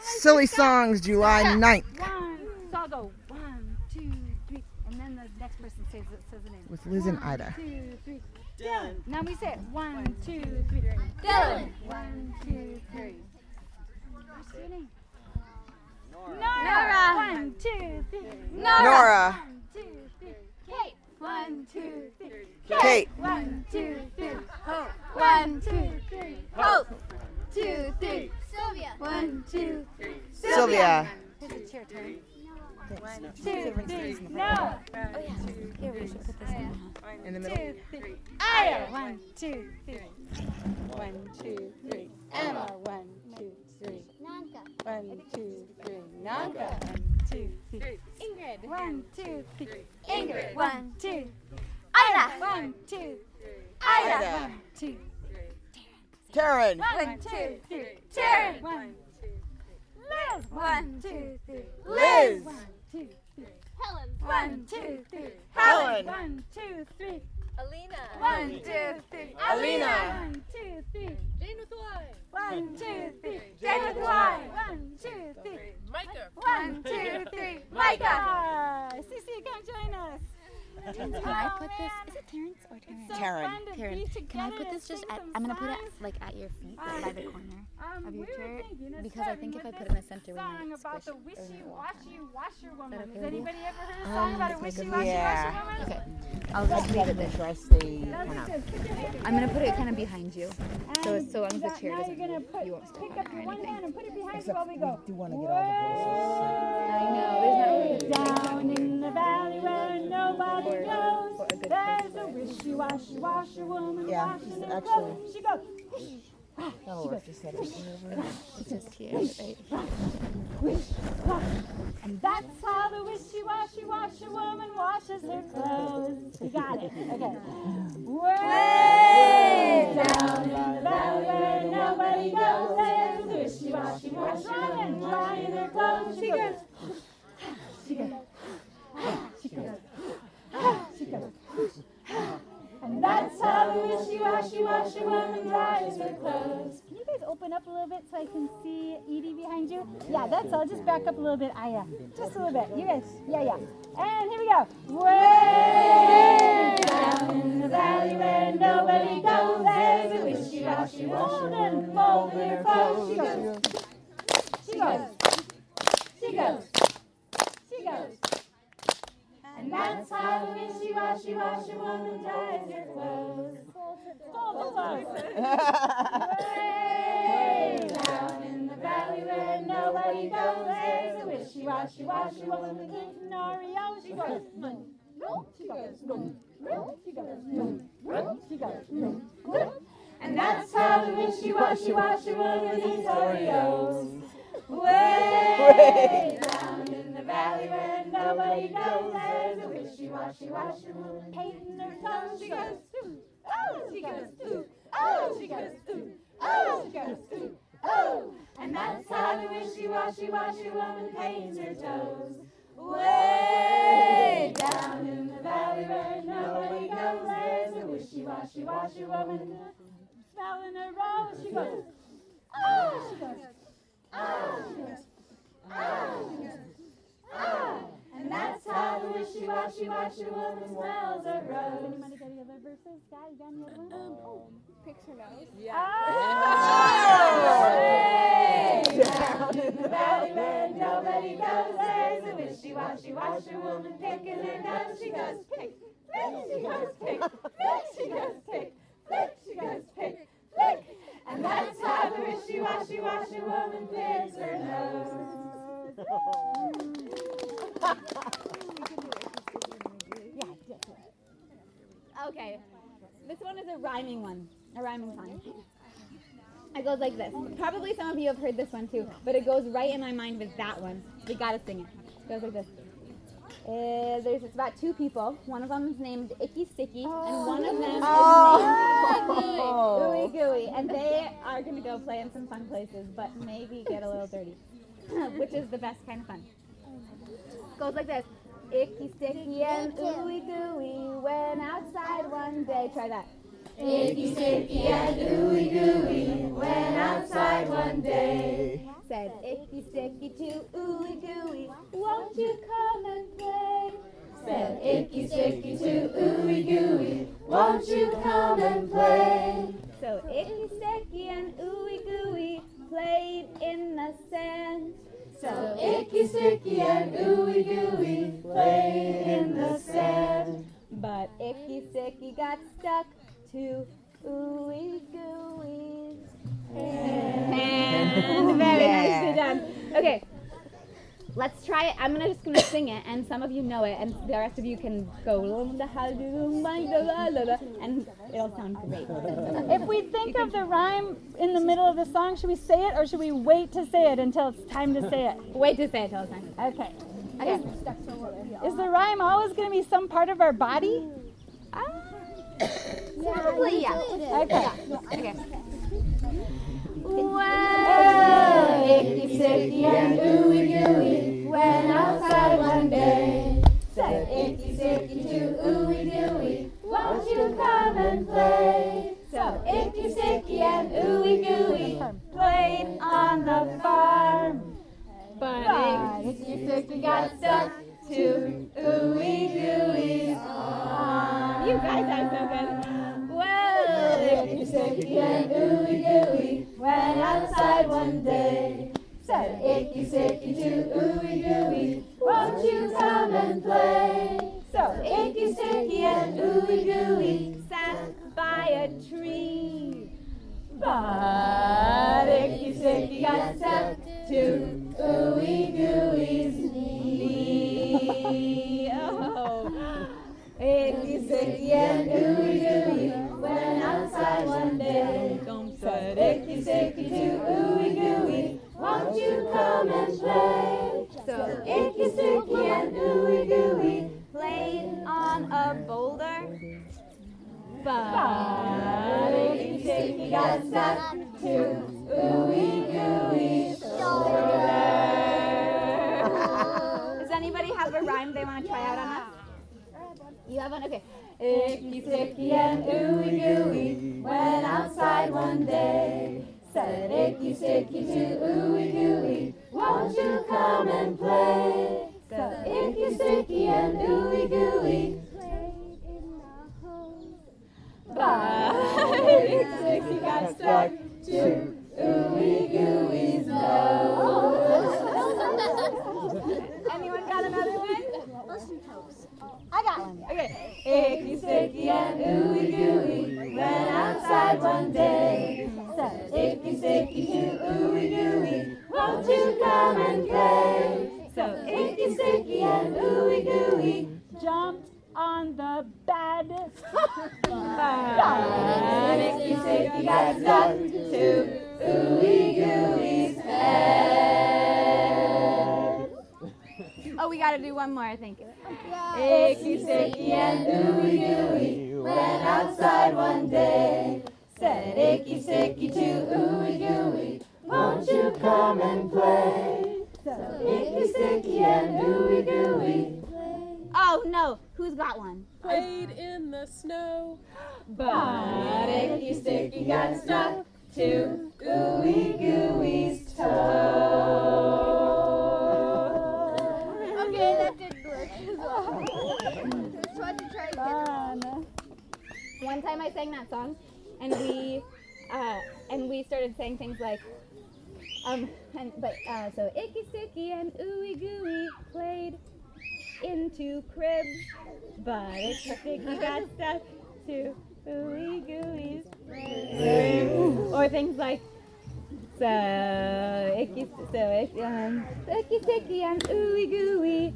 Silly Songs, July 9th. So I'll go 1, 2, 3, and then the next person says the name. With Liz and Ida. 1, 2, 3. Dylan. Now we say it. 1, 2, 3. Dylan. 1, 2, 3. What's your name? Nora. 1, 2, 3. Nora. 1, 2, 3. Kate. 1, 2, 3. Kate. 1, 2, 3. Hope. 1, 2, 3. Hope. 2, 3. Sylvia. 1, 2, 3. Sylvia. Here's a chair turn. 1, 2, 3. No. Here, we should put this in. In the middle. 2, 3. Aya. 1, 2, 3. 1, 2, 3. Emma. 1, 2, 3. Nanka. 1, 2, 3. Nanka. 1, 2, 3. Ingrid. 1, 2, 3. Ingrid. 1, 2. Ida. 1, 2. Ida. 1, 2. Taryn. 1, 2, 3. Taryn. 1, 2. Liz. 1, 2, 3. Liz. 1, 2, 3. Helen. 1, 2, 3. Helen. 1, 2, 3. Alina. 1, 2, 3. Alina. 1, 2, 3. Jane with Y. 1, 2, 3. Jane with Y. 1, 2, 3. Micah. 1, 2, 3. Micah. Cece, come join us. Can I put this? Is it Terrence or Terrence? So Taryn. fun to be Taryn, can I together put to this just sing at, some I'm going to put it songs. like at your feet, by the corner of We your were chair, thinking of because I think if starting I put with it in the center, we song might about squish the it, or it won't wishy-washy washerwoman. Is that Has okay? anybody ever heard a song about a like a- wishy-washy Yeah. washerwoman? Okay, I'll just leave it there. Interesting. That's Kind of. just, put your hand I'm going to put it kind of behind you, so and so long as the that- chair now doesn't you're gonna move, you won't step pick on up it or your one hand anything. and put it behind you Except while we go. do want to get all the I know, there's not really a Down in the valley where nobody Or- goes, or a good there's place. a wishy-washy washerwoman Yeah, washing her actually- clothes. She goes, That'll work. Just set it over. It's just here, right? wish, wash. And that's how the wishy-washy washerwoman washes her clothes. You got it. Okay. Way down in the valley where nobody goes, there's a wishy-washy washerwoman drying her clothes. She goes, she goes, she goes, she goes. And that's how the wishy-washy washerwoman dries her clothes. Can you guys open up a little bit so I can see Edie behind you? Yeah, that's all. Just back up a little bit, Aya. Just a little bit. You guys, yeah. And here we go. Way down in the valley where nobody goes, there's a wishy-washy woman folding her clothes. She goes, she goes, she goes, she goes. And that's how the wishy-washy washerwoman dries her clothes. Fold the clothes. Way down in the valley where nobody goes, there's a wishy-washy washerwoman eating Oreo. She goes, she goes, she goes, she goes. And that's how the wishy-washy washerwoman eats Oreos. Way down in the valley where nobody goes, there's a wishy-washy washerwoman painting her clothes. She goes, oh, she goes, oh, she goes, oh, she goes, oh. And that's how the wishy-washy washerwoman paints her toes. Way down in the valley where nobody goes, there's a wishy-washy washerwoman smelling her rose. She goes, oh, she goes, oh, she goes, oh, she goes, oh. And that's how the wishy-washy washerwoman smells a rose. Anybody got any other verses? Guy, you got any other ones? Picks her nose. Way down in the valley where nobody goes, there's a wishy-washy washerwoman picking her nose. She goes pick, flick, she goes pick, flick, she goes pick, flick, she goes pick, flick. And that's how the wishy-washy washerwoman picks her nose. Okay, this one is a rhyming song. It goes like this. Probably some of you have heard this one too, but it goes right in my mind with that one. We gotta sing it. It goes like this. It's about two people. One of them is named Icky Sticky, and one of them is named Ooey Gooey. And they are gonna go play in some fun places, but maybe get a little dirty, which is the best kind of fun. It goes like this. Icky Sticky and Ooey Gooey went outside one day. Try that. Icky Sticky and Ooey Gooey went outside one day. said, icky, sticky, too, ooey, gooey, won't you come and play? Said, icky, sticky, too, ooey, gooey, won't you come and play? So icky, sticky, and ooey, gooey played in the sand. So icky, sticky, and ooey, gooey played in the sand. But icky, sticky got stuck to ooey, gooey's hand. Very nicely done. Okay. Let's try it. I'm just gonna sing it, and some of you know it, and the rest of you can go and it'll sound great. If we think of the rhyme in the middle of the song, should we say it or should we wait to say it until it's time to say it? Wait to say it till it's time. Okay. Okay. Is the rhyme always going to be some part of our body? Probably, yeah. Okay. Okay. Well, icky, sticky, and ooey, gooey went outside one day. Said, icky, sticky, too, ooey, gooey, won't you come and play? So, icky, sticky, and ooey, gooey played on the farm. But icky, sticky got stuck to ooey, gooey's arm. You guys are so good. Well, icky, sticky, and ooey, gooey went outside one day. Said, icky, sticky, too, ooey, gooey, won't you come and play? So icky, sticky, and ooey, gooey sat by a tree. But icky, sticky got stuck to ooey, gooey's knee. Oh, icky, sticky, and ooey, gooey went outside one day. Said, icky, sticky, too, ooey, gooey, won't you come and play? So icky, sticky, and ooey, gooey played on a boulder. But icky, sticky got stuck to ooey, gooey's shoulder. Does anybody have a rhyme they want to try out on us? You have one? Okay. Icky, sticky, and ooey, gooey went outside one day. Said, icky, sticky, too, ooey, gooey, won't you come and play? So icky, sticky, and ooey, gooey played in the hose. But icky, sticky got stuck to ooey, gooey's nose. Anyone got another one? I got one. Okay. Icky, sticky, and ooey, gooey went outside one day. Said, icky, sticky, too, ooey, gooey, won't you come and play? So icky, sticky, and ooey, gooey Jumped on the bed. but icky, sticky got stuck to ooey, gooey's head. Oh, we gotta do one more, I think. Icky, sticky, and ooey, gooey went outside one day. Said, icky, sticky, too, ooey, gooey, won't you come and play? So icky, sticky, and ooey, gooey. Oh no, who's got one? Played in the snow. But icky, sticky got stuck to ooey, gooey's toe. Okay, that didn't work as well. Just wanted to try again. One time I sang that song, and we started saying things like, so icky, sticky, and ooey, gooey played into cribs, but icky, sticky got stuck to ooey, gooey's cribs. Or things like, icky, sticky, and ooey, gooey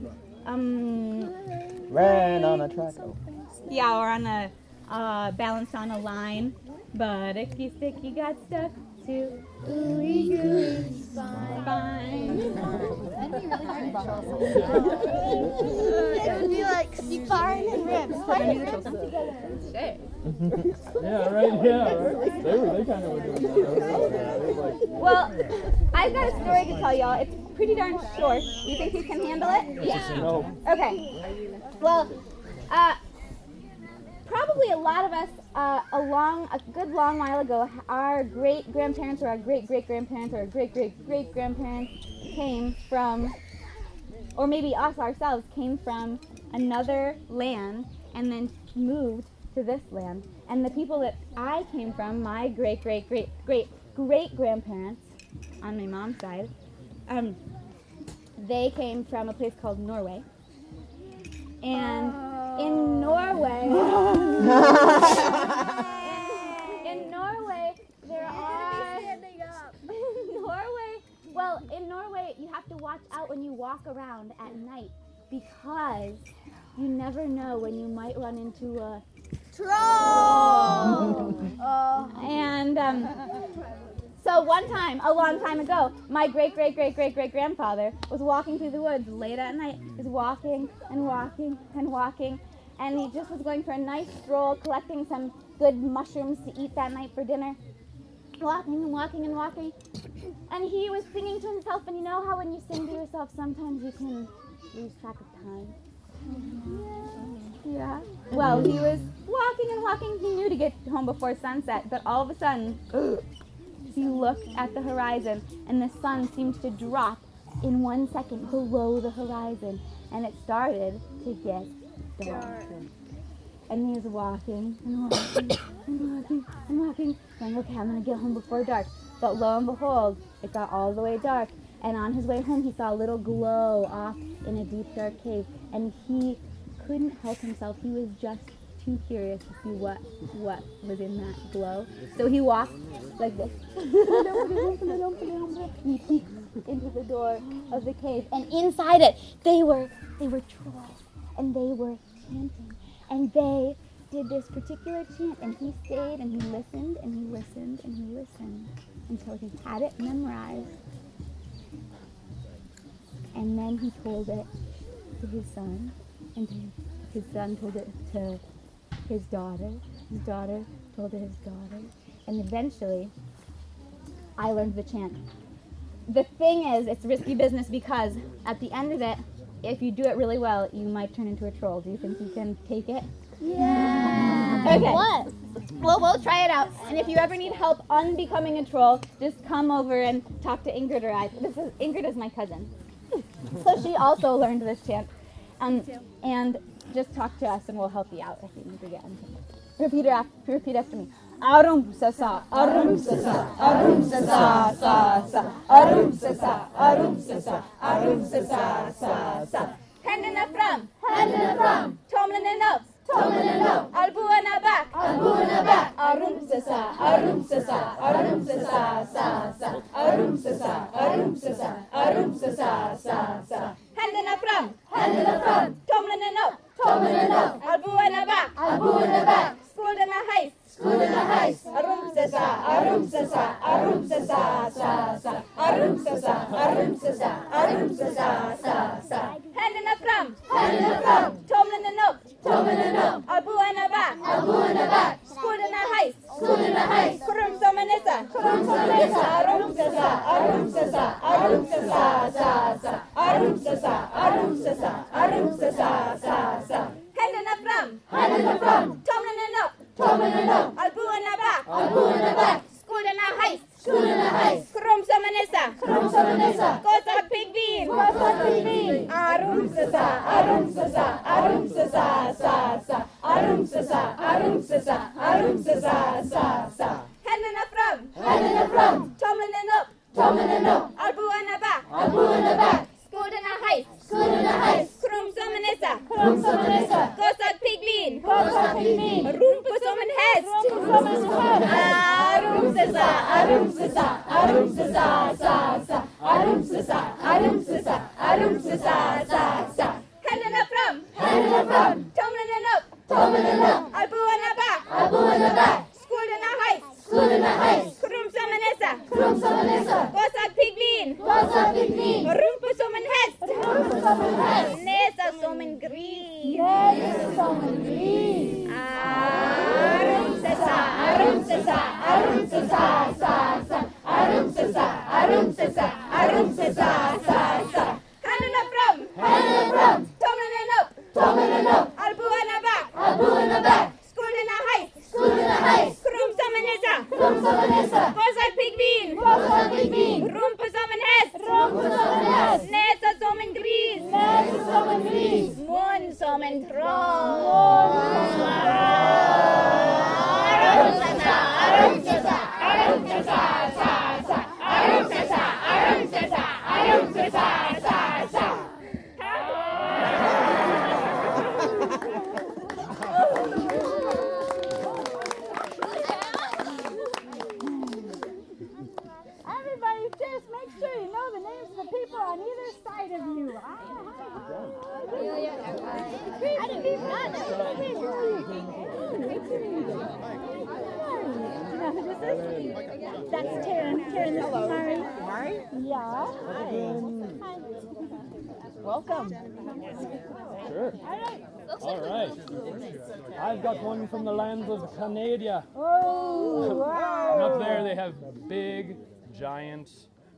Ran on a track. yeah, or on a balanced on a line, but icky, sticky got stuck to ooey, gooey spine. It would be like spine and ribs. Yeah, right. Yeah, right. They kind of were doing that. Well, I've got a story to tell y'all. It's pretty darn short. You think you can handle it? No. Okay. Well, probably a lot of us a good long while ago, our great-grandparents or our great-great-grandparents or our great-great-great-grandparents came from, or maybe us ourselves came from another land and then moved to this land. And the people that I came from, my great-great-great-great-great-grandparents on my mom's side, they came from a place called Norway. And in Norway, in Norway, there are, in Norway, you have to watch out when you walk around at night because you never know when you might run into a troll. And so one time, a long time ago, my great-great-great-great-great-grandfather was walking through the woods late at night. He was walking and walking and walking, and he just was going for a nice stroll, collecting some good mushrooms to eat that night for dinner. Walking and walking and walking. And he was singing to himself, and you know how when you sing to yourself, sometimes you can lose track of time? Yeah. Well, he was walking and walking. He knew to get home before sunset, but all of a sudden, he looked at the horizon, and the sun seemed to drop in 1 second below the horizon, and it started to get dark. And he was walking and walking and walking and walking, saying, okay, I'm going to get home before dark. But lo and behold, it got all the way dark, and on his way home, he saw a little glow off in a deep, dark cave, and he couldn't help himself. He was just too curious to see what was in that glow. So he walked like this. He peeked into the door of the cave, and inside it, they were trolls, and they were chanting, and they did this particular chant, and he stayed, and he listened, and he listened, and he listened, until he had it memorized. And then he told it to his son, and his son told it to his daughter told it to his daughter, and eventually I learned the chant. The thing is, it's risky business because at the end of it, if you do it really well, you might turn into a troll. Do you think you can take it? Yeah. Okay. What? Well, we'll try it out. And if you ever need help unbecoming a troll, just come over and talk to Ingrid or I. Ingrid is my cousin. So she also learned this chant. And just talk to us and we'll help you out if you need to get into it. Repeat after me. Arum sa sa, arum sa sa, arum sa sa sa sa, arum sa sa, arum sa sa, arum sa sa sa sa. Hand in the front, Tomlin and up, Albu and a back, arum sa sa, arum sa sa, arum sa sa sa sa, arum sa sa, arum sa sa, arum sa sa sa sa. Hand in the front, Tomlin and up, Albu and a back, School in the heist, arum sa sa, arum sa sa, arum sa sa sa sa, arum sa sa, arum sa sa, arum sa sa sa sa. Hand in the front, Tomlin and up, Albu and a back, School in the heist, Kurum Somanesa, arum sa sa, arum sa sa, arum sa sa sa sa, arum sa sa, arum sa sa, arum sa sa sa sa. Hand in the front, Tomlin and up, Albu and a back, School in the heist, Kurum Somanesa, Kosa Big Bean, arum sa sa, arum sa sa, arum sa sa sa sa, arum sa sa, arum sa sa, arum sa sa sa sa. Hand in the front, Tomlin and up, Albu and a back, School in the heist, Kurum Somanesa, Kosa Big Bean, Rumpa Soman Hest, arum sa sa, arum sa sa, arum sa sa sa sa, arum sa sa, arum sa sa, arum sa sa sa sa. Hand in the front, Tomlin and up, Albu and a back, School in the heist, Kurum Somanesa, Kosa Big Bean, Rumpa Soman Hest, Nesa Soman Green, arum sa sa, arum sa sa, arum sa sa sa sa, arum sa sa, arum sa sa, arum sa sa sa sa. Hand in the front, Tomlin and up, Albu and a back, School in the heist, people on either side of you. Hi. I didn't even know. You know who this is? That's Taryn. Taryn, this is Mari. Mari? Yeah. Hi. Welcome. Sure. All right. I've got one from the lands of Canada. Oh, wow. And up there they have big, giant,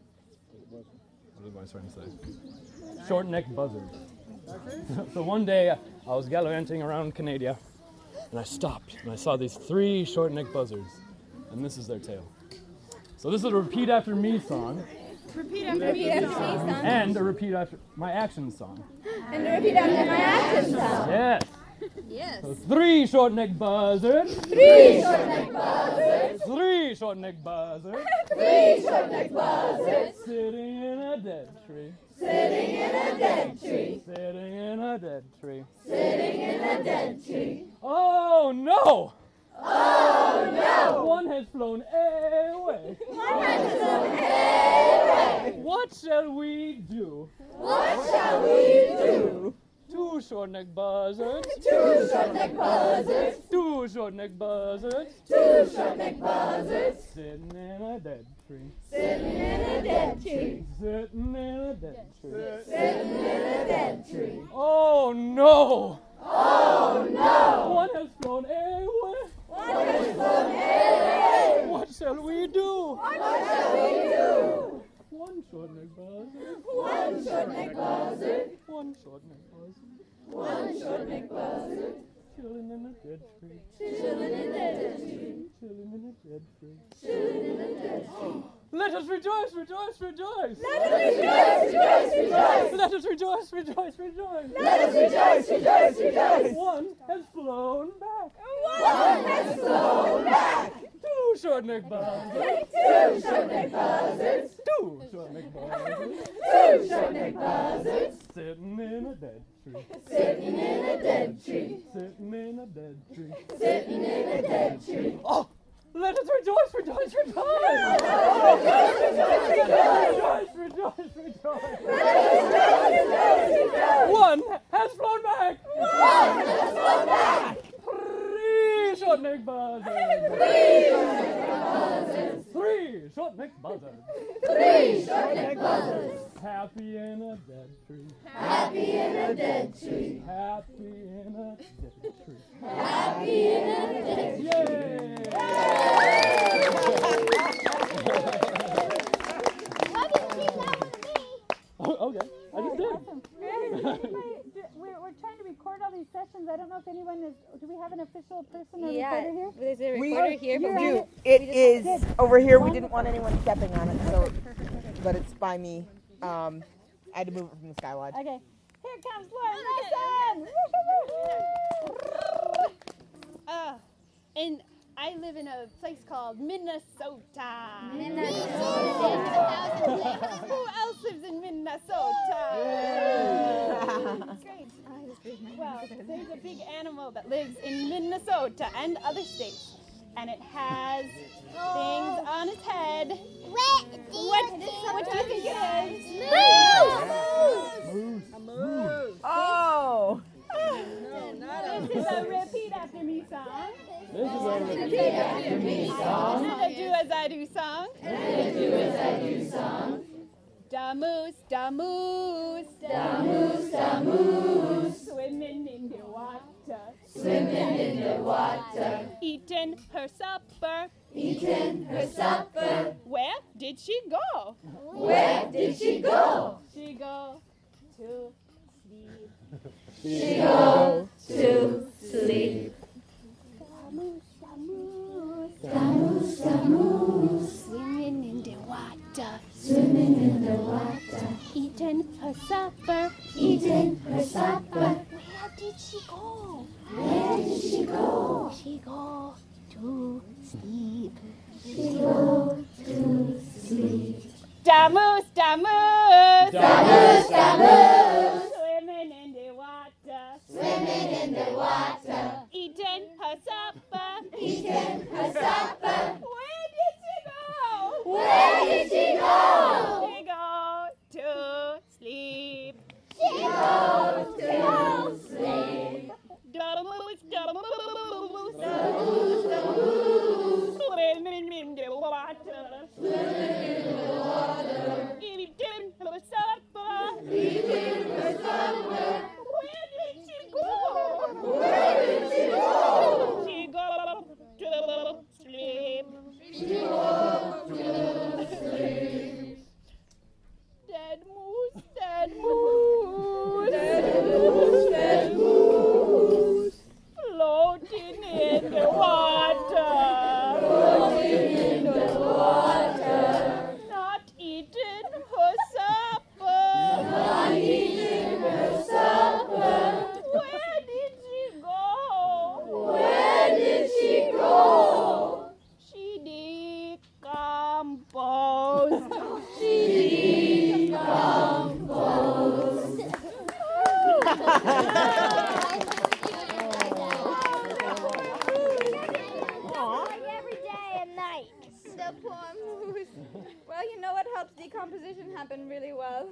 what am I trying to say? Short-necked buzzards. So one day I was gallivanting around Canada, and I stopped, and I saw these 3 short-necked buzzards, and this is their tail. So this is a repeat after me song, Repeat after me, son. and a repeat after my action song. And repeat after my action song. Yes. Yes. So 3 short-necked buzzards. 3 short-necked buzzards. 3 short-necked buzzards. 3 short-necked buzzards. Sitting in a dead tree. Sitting in a dead tree. Sitting in a dead tree. Sitting in a dead tree. Oh no! Oh no! One has flown away. One has flown away. What shall we do? What shall we do? 2 short-necked buzzards. 2 short-necked buzzards. 2 short-necked buzzards. 2 short-necked buzzards. Sitting in a dead tree. Sitting in a dead tree. Sitting in a dead tree. Sitting in a dead tree. Oh no! Oh no! One has flown away. One has flown away. What shall we do? What shall we do? 1 short-necked buzzard. 1 short-necked buzzard. 1 short-necked buzzard. 1 short-necked buzzard. Chilling in a dead tree. Chilling in a dead tree. Chilling in a dead tree. Chilling in a dead tree. Let us rejoice, rejoice, rejoice. Let us rejoice, rejoice, rejoice. Let us rejoice, rejoice, rejoice. Let us rejoice, rejoice, rejoice. 1 has flown back. 1 has flown back. 2 short-necked buzzards. 2 short-necked buzzards. 2 short-necked buzzards. 2 short-necked buzzards. Sitting in a dead tree. Sitting in a dead tree. Sitting in a dead tree. Sitting in a dead tree. Oh, let us rejoice, rejoice, rejoice. Rejoice, rejoice, rejoice. 1 has flown back. 1 has flown back. 3 short-necked buzzards. 3 short-necked buzzards. 3 short-necked buzzards. 3 short-necked buzzards. Happy in a dead tree. Happy in a dead tree. Happy in a dead tree. Happy in a dead tree. Yay! Why did you keep that one to me? Oh, okay, I just did. Awesome. We're trying to record all these sessions. I don't know if anyone is. Do we have an official person or recorder here? There's a recorder here, but we- It is over here. We didn't want anyone stepping on it, so but it's by me. I had to move it from the Sky Lodge. Okay. Here comes Lauren Nelson. And I live in a place called Minnesota. Who else lives in Minnesota? Great. Well, there's a big animal that lives in Minnesota and other states. And it has things on its head. What do you think it is? Moose. Oh. This is a repeat after me song. This is a Repeat after me song. And a do as I do song. Da moose, da moose, da moose, da moose, swimming in the water, swimming in the water, eating her supper, eating her supper. Where did she go? Where did she go? She go to sleep. She go to sleep. Da moose, da moose, da moose, da moose, swimming in the water. Swimming in the water, eating her supper, eating her supper. Where did she go? Where did she go? She go to sleep. She go to sleep. Da moose, da moose, da moose, da moose. Swimming in the water, swimming in the water. Eating her supper, eating her supper. Where did she go? Where did she go? She go to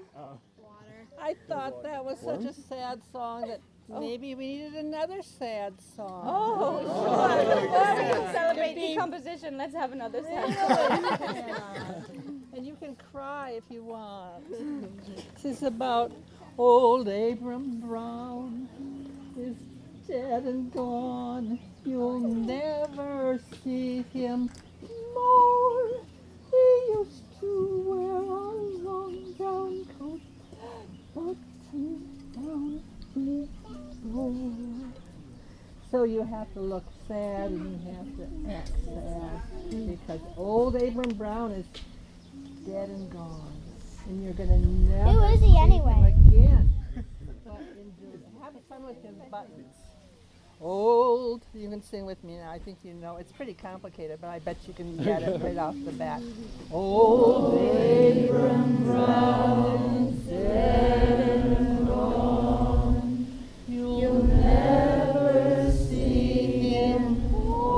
I thought that was such a sad song that maybe we needed another sad song. Oh, sure. Before we can celebrate decomposition, let's have another session. And you can cry if you want. This is about old Abram Brown is dead and gone. You'll never see him more. He used to wear a long brown coat, buttoned down his throat. So you have to look sad and you have to act sad because old Abram Brown is dead and gone, and you're gonna never Who is he see anyway? him again. But have fun with his buttons. Old, you can sing with me now. I think you know. It's pretty complicated, but I bet you can get it right off the bat. Old Abram Brown is dead and gone. You'll never see him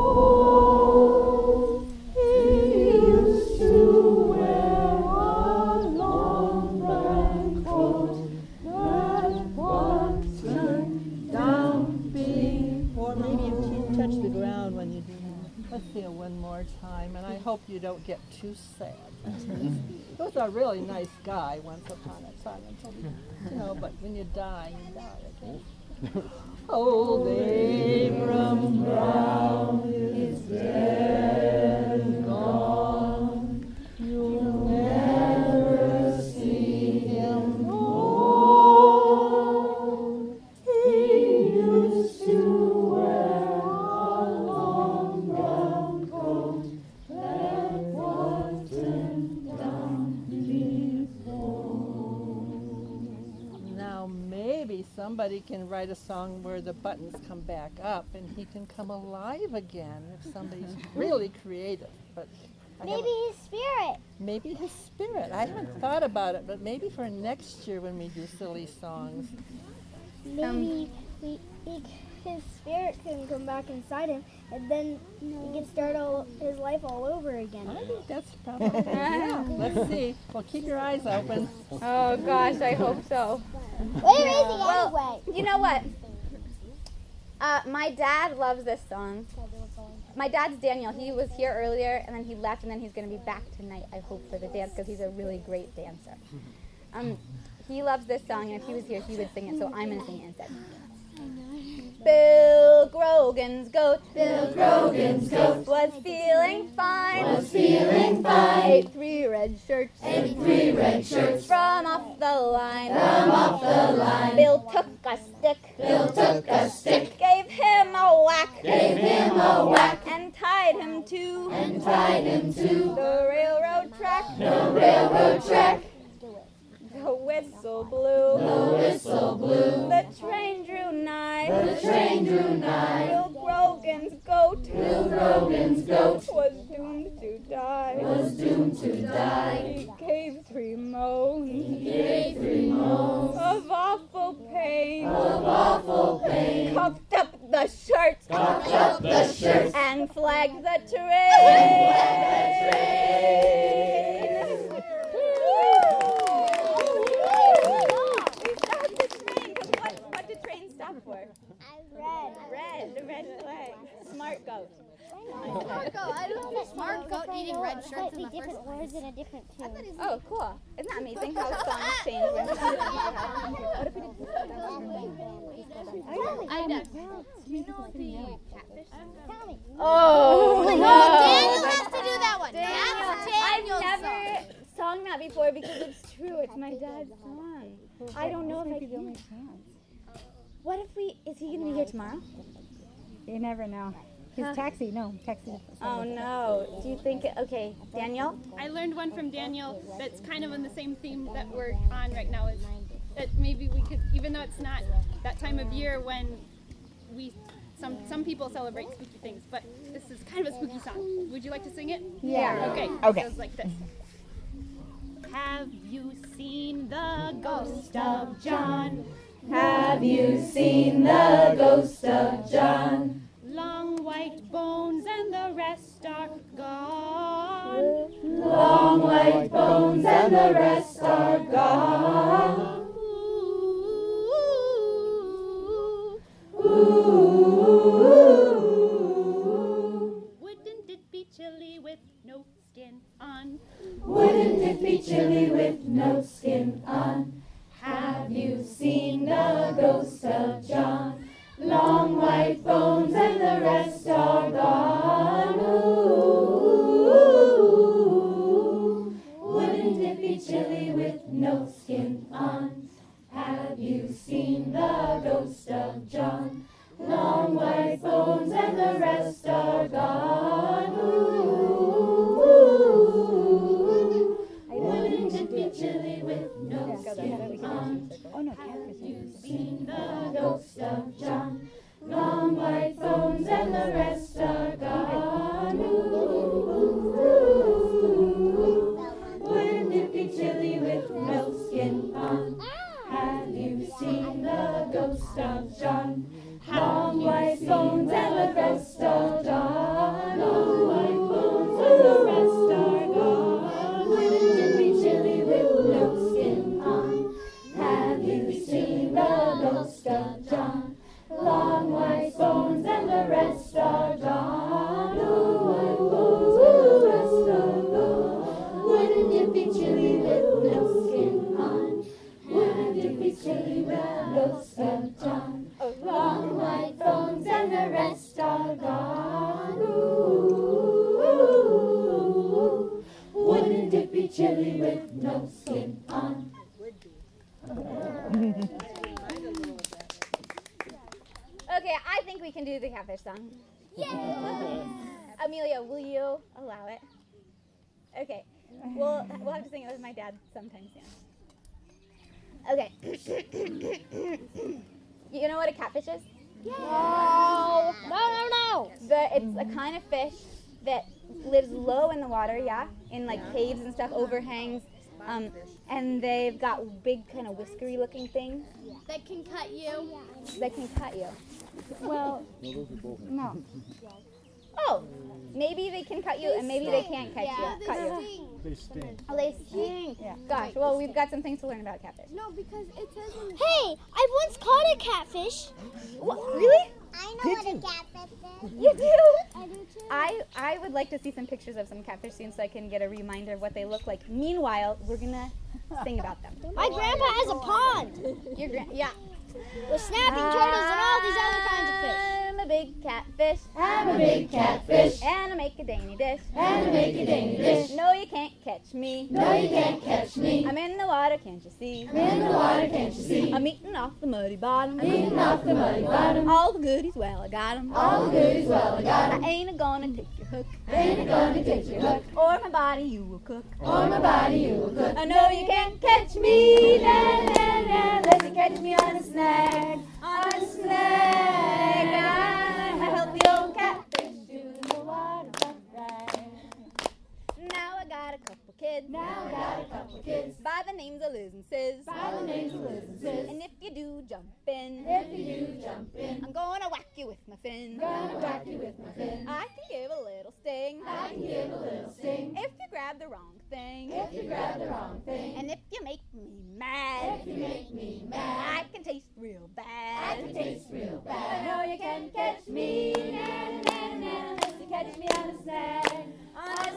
more. He used to wear a long brown coat that buttoned down before. Maybe your feet touch the ground when you do that. Let's see it one more time, and I hope you don't get too sad. He was a really nice guy once upon a time, until you know. But when you die, okay? Old Abram Brown is dead and gone. You'll never see him more. He used to wear a long brown coat that buttoned down before. Now maybe somebody can write a song where the buttons come back up and he can come alive again if somebody's really creative. But Maybe his spirit. maybe his spirit. I haven't thought about it, but maybe for next year when we do silly songs. Maybe his spirit can come back inside him, and then he can start his life all over again. I think that's probably yeah. Let's see. Well, keep your eyes open. Oh gosh, I hope so. Where is he anyway? You know what? My dad loves this song. My dad's Daniel. He was here earlier, and then he left, and then he's going to be back tonight, I hope, for the dance, because he's a really great dancer. He loves this song, and if he was here, he would sing it, so I'm going to sing it instead. Bill Grogan's goat, Bill Grogan's goat, was feeling fine, ate 3 red shirts, from off the line, Bill took a stick, gave him a whack, and tied him to the railroad track. The whistle blew. The train drew nigh. Bill Grogan's goat was doomed to die. He gave 3 moans of awful pain. Cocked up the shirt and flagged the train. What did train stop for? Red, the red flag. Smart goat. I don't know. Smart goat eating red shirts in the first different words in a different tune. Oh, cool. Isn't that amazing how songs change when what if we did I know. Do you know the catfish? Tell me. Oh, Daniel has to do that one. I've never sung that before because it's true. It's my dad's song. I don't know if I can. What if is he going to be here tomorrow? You never know. His taxi. Oh no. Do you think, okay, Daniel? I learned one from Daniel that's kind of on the same theme that we're on right now. Is that maybe we could, even though it's not that time of year when some people celebrate spooky things, but this is kind of a spooky song. Would you like to sing it? Yeah. Okay. Okay. It goes like this. Have you seen the ghost of John? Have you seen the ghost of John? Long white bones and the rest are gone. Long white bones and the rest are gone. Wouldn't it be chilly with no skin on? Wouldn't it be chilly with no skin on? Have you seen the ghost of John? Long white bones and the rest are gone. Ooh, wouldn't it be chilly with no skin on? Have you seen the ghost of John? Long white bones and the rest are gone. Ooh, wouldn't it be chilly with no skin on? Have you seen the ghost of John? Long white bones and the rest are gone. Ooh, wouldn't it be chilly with no skin on? Have you seen the ghost of John? Long white bones and the rest are gone. Long white bones and the rest are gone. Wouldn't it be chilly with no skin on? Have you seen the ghost of John? Long white bones and the rest are gone. Long white bones and the rest are gone. Wouldn't it be chilly with no skin on? Wouldn't it be chilly with the ghost of John? Long white bones and the rest are gone. Ooh, wouldn't it be chilly with no skin on? Okay, I think we can do the catfish song. Yay! Amelia, will you allow it? Okay, we'll have to sing it with my dad sometime soon. Okay. You know what a catfish is? No. It's a kind of fish that lives low in the water, in like caves and stuff, overhangs, and they've got big kind of whiskery looking things That can cut you. that can cut you. Well, No. Oh, maybe they can cut you and maybe they can't cut you. They sting. Oh, they sting. Gosh, well, we've got some things to learn about catfish. No, because it says. Hey, I once caught a catfish. What, really? I know what a catfish is. You do? I do too. I would like to see some pictures of some catfish soon so I can get a reminder of what they look like. Meanwhile, we're going to sing about them. My grandpa has a pond Yeah. with snapping turtles and all these other kinds of fish. I'm a big catfish. I'm a big catfish. And I make a dainty dish. And I make a dainty dish. No, you can't catch me. No, you can't catch me. I'm in the water, can't you see? I'm in the water, can't you see? I'm eating off the muddy bottom. Eating off the muddy bottom. All the goodies, well, I got 'em. All the goodies, well, I got 'em. I ain't gonna take your hook. Ain't gonna get your hook. Or my body you will cook. Or my body you will cook. I know you can't catch me, na, na, na, unless you catch me on a snag. On a snag. I'm a healthy old catfish doing the water right. Now I got a couple kids. Now I got a couple kids. By the names of Liz and Sis. By the names of Liz and Sis. And if you do jump in, If you do jump in, I'm gonna whack you with my fin. gonna whack you with my fin. I can give a little sting. I can give a little sting. If you grab the wrong thing. If you grab the wrong thing. And if you make me mad. If you make me mad. I can taste real I bad. can taste real I bad. know you can catch me, na, na, na, na, unless you catch me on a snag. On a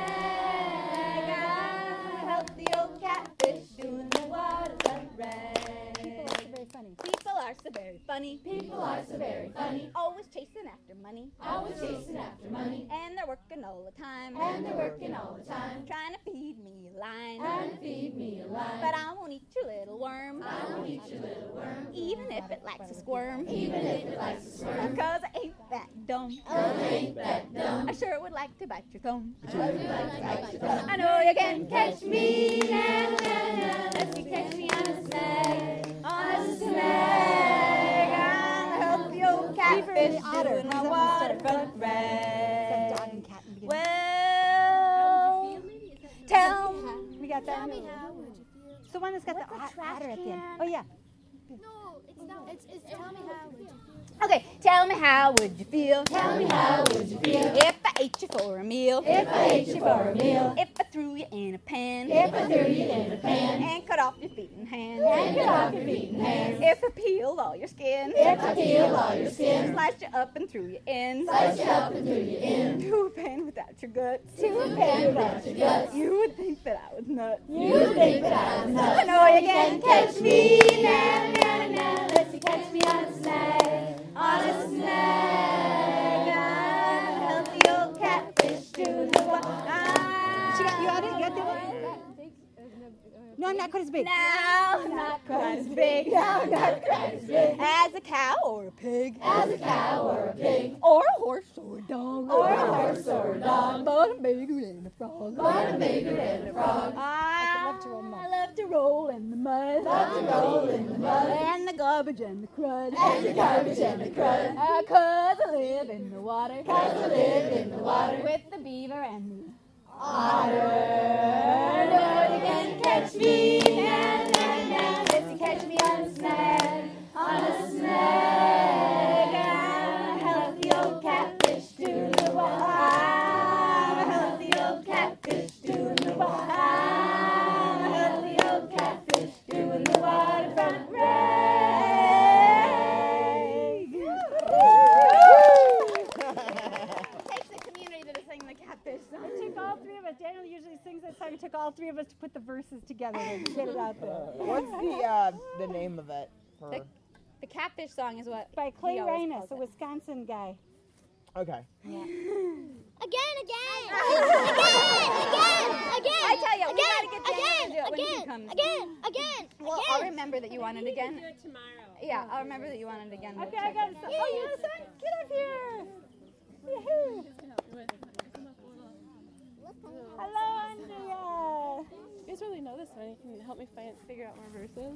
snag. I'm a healthy old catfish doing the water right. People are so very funny. People are so very funny. Always chasing after money. Always chasing after money. And they're working all the time. And they're working all the time. Trying to feed me a line. Trying to feed me a line. But I won't eat your little worm. I won't eat your little worm. Even if it likes to squirm. Even if it likes to squirm. Because I ain't that dumb. I ain't that dumb. I sure would like to bite your thumb. I would like to bite your thumb. I know you can catch me, na, na, na, unless you catch me on a snag. On a snag. I'm a healthy old catfish doing the waterfront rag. Well, tell me. We got that. Tell me how would you feel? It's the one that's got the otter at the end. Oh, yeah. No, it's not. It's tell me how would you feel? Okay, tell me how would you feel? Tell me how would you feel If I ate you for a meal? if I ate you for a meal? If I threw you in a pan. If I threw you in a pan. And cut off your feet and hands. And cut off your feet and hands. If I peeled all your skin. If I peeled all your skin. Sliced you up and threw you in. Sliced you up and threw you in. To a pan without your guts. To a pan without your guts. You would think that I was nuts. You would think that I was nuts. I know you can catch me now, now, now. Let's you catch me on a snag. On a snag. I'm a healthy old catfish to the You got it? You got the one? No, I'm not quite as big. Now, not quite as big. Now, not quite as big. As a cow or a pig. As a cow or a pig. Or a horse or a dog. Or a horse or a dog. But I'm bigger than a frog. But I'm bigger than a frog. I love to roll in the mud. Love to roll in the mud. And the garbage and the crud. And the garbage and the crud. 'Cause I live in the water. 'Cause I live in the water. With the beaver and the otter. No, you can catch me. Now, now, now. Let's you catch me on a snag. On a snag. I'm a healthy old catfish to the water. I'm a healthy old catfish to the water. I'm a healthy old catfish doing the waterfront rag. takes a community to sing the catfish song. It took all three of us. Daniel usually sings that song. It took all three of us to put the verses together and get it out there. What's the name of it? For... The catfish song is what By Clay he always Reines, calls a it. Wisconsin guy. Okay. Again. I tell you, we gotta get Daniel to do it when he comes. Again. Well, I'll remember that you want it again. Do it tomorrow. Yeah, I'll remember that you want it again. We'll Okay, check I got it. it. Oh, you want to sing? Get up here. Yahoo. Hello, Andrea. You guys really know this one. You can help me figure out more verses.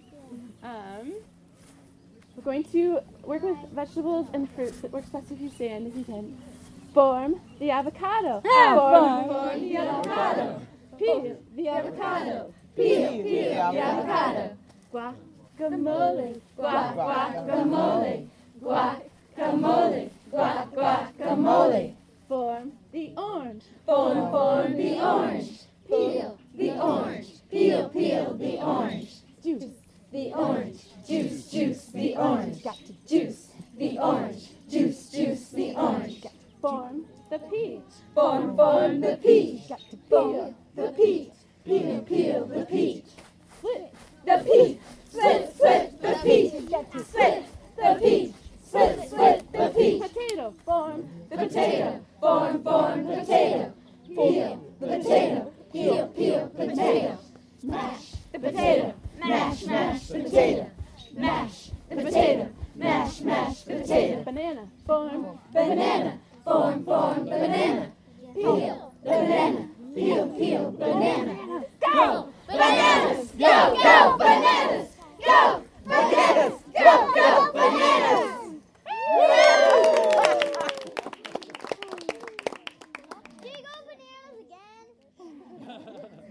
We're going to work with vegetables and fruits. It works best if you stand, if you can. Form the avocado. Form the avocado. Peel the avocado. Peel the avocado. Guacamole. Guacamole. Guacamole. Guacamole. Form the orange. Form the orange. Peel the orange. Peel the orange. Juice the orange. Juice the orange. Juice the orange. Juice the orange. Form the peach. Form the peach. Peel the peach. Peel the peach. Split The peach. Split the peach. Split the peach. Split the peach. potato. Form The potato. Form potato. Peel the potato. Peel potato. Mash the potato. Mash potato. Mash the potato. Mash the potato. banana. Form Banana. Form banana. Peel the banana. Peel banana. Go bananas. Go bananas. Go bananas. Go bananas. Do you go bananas again?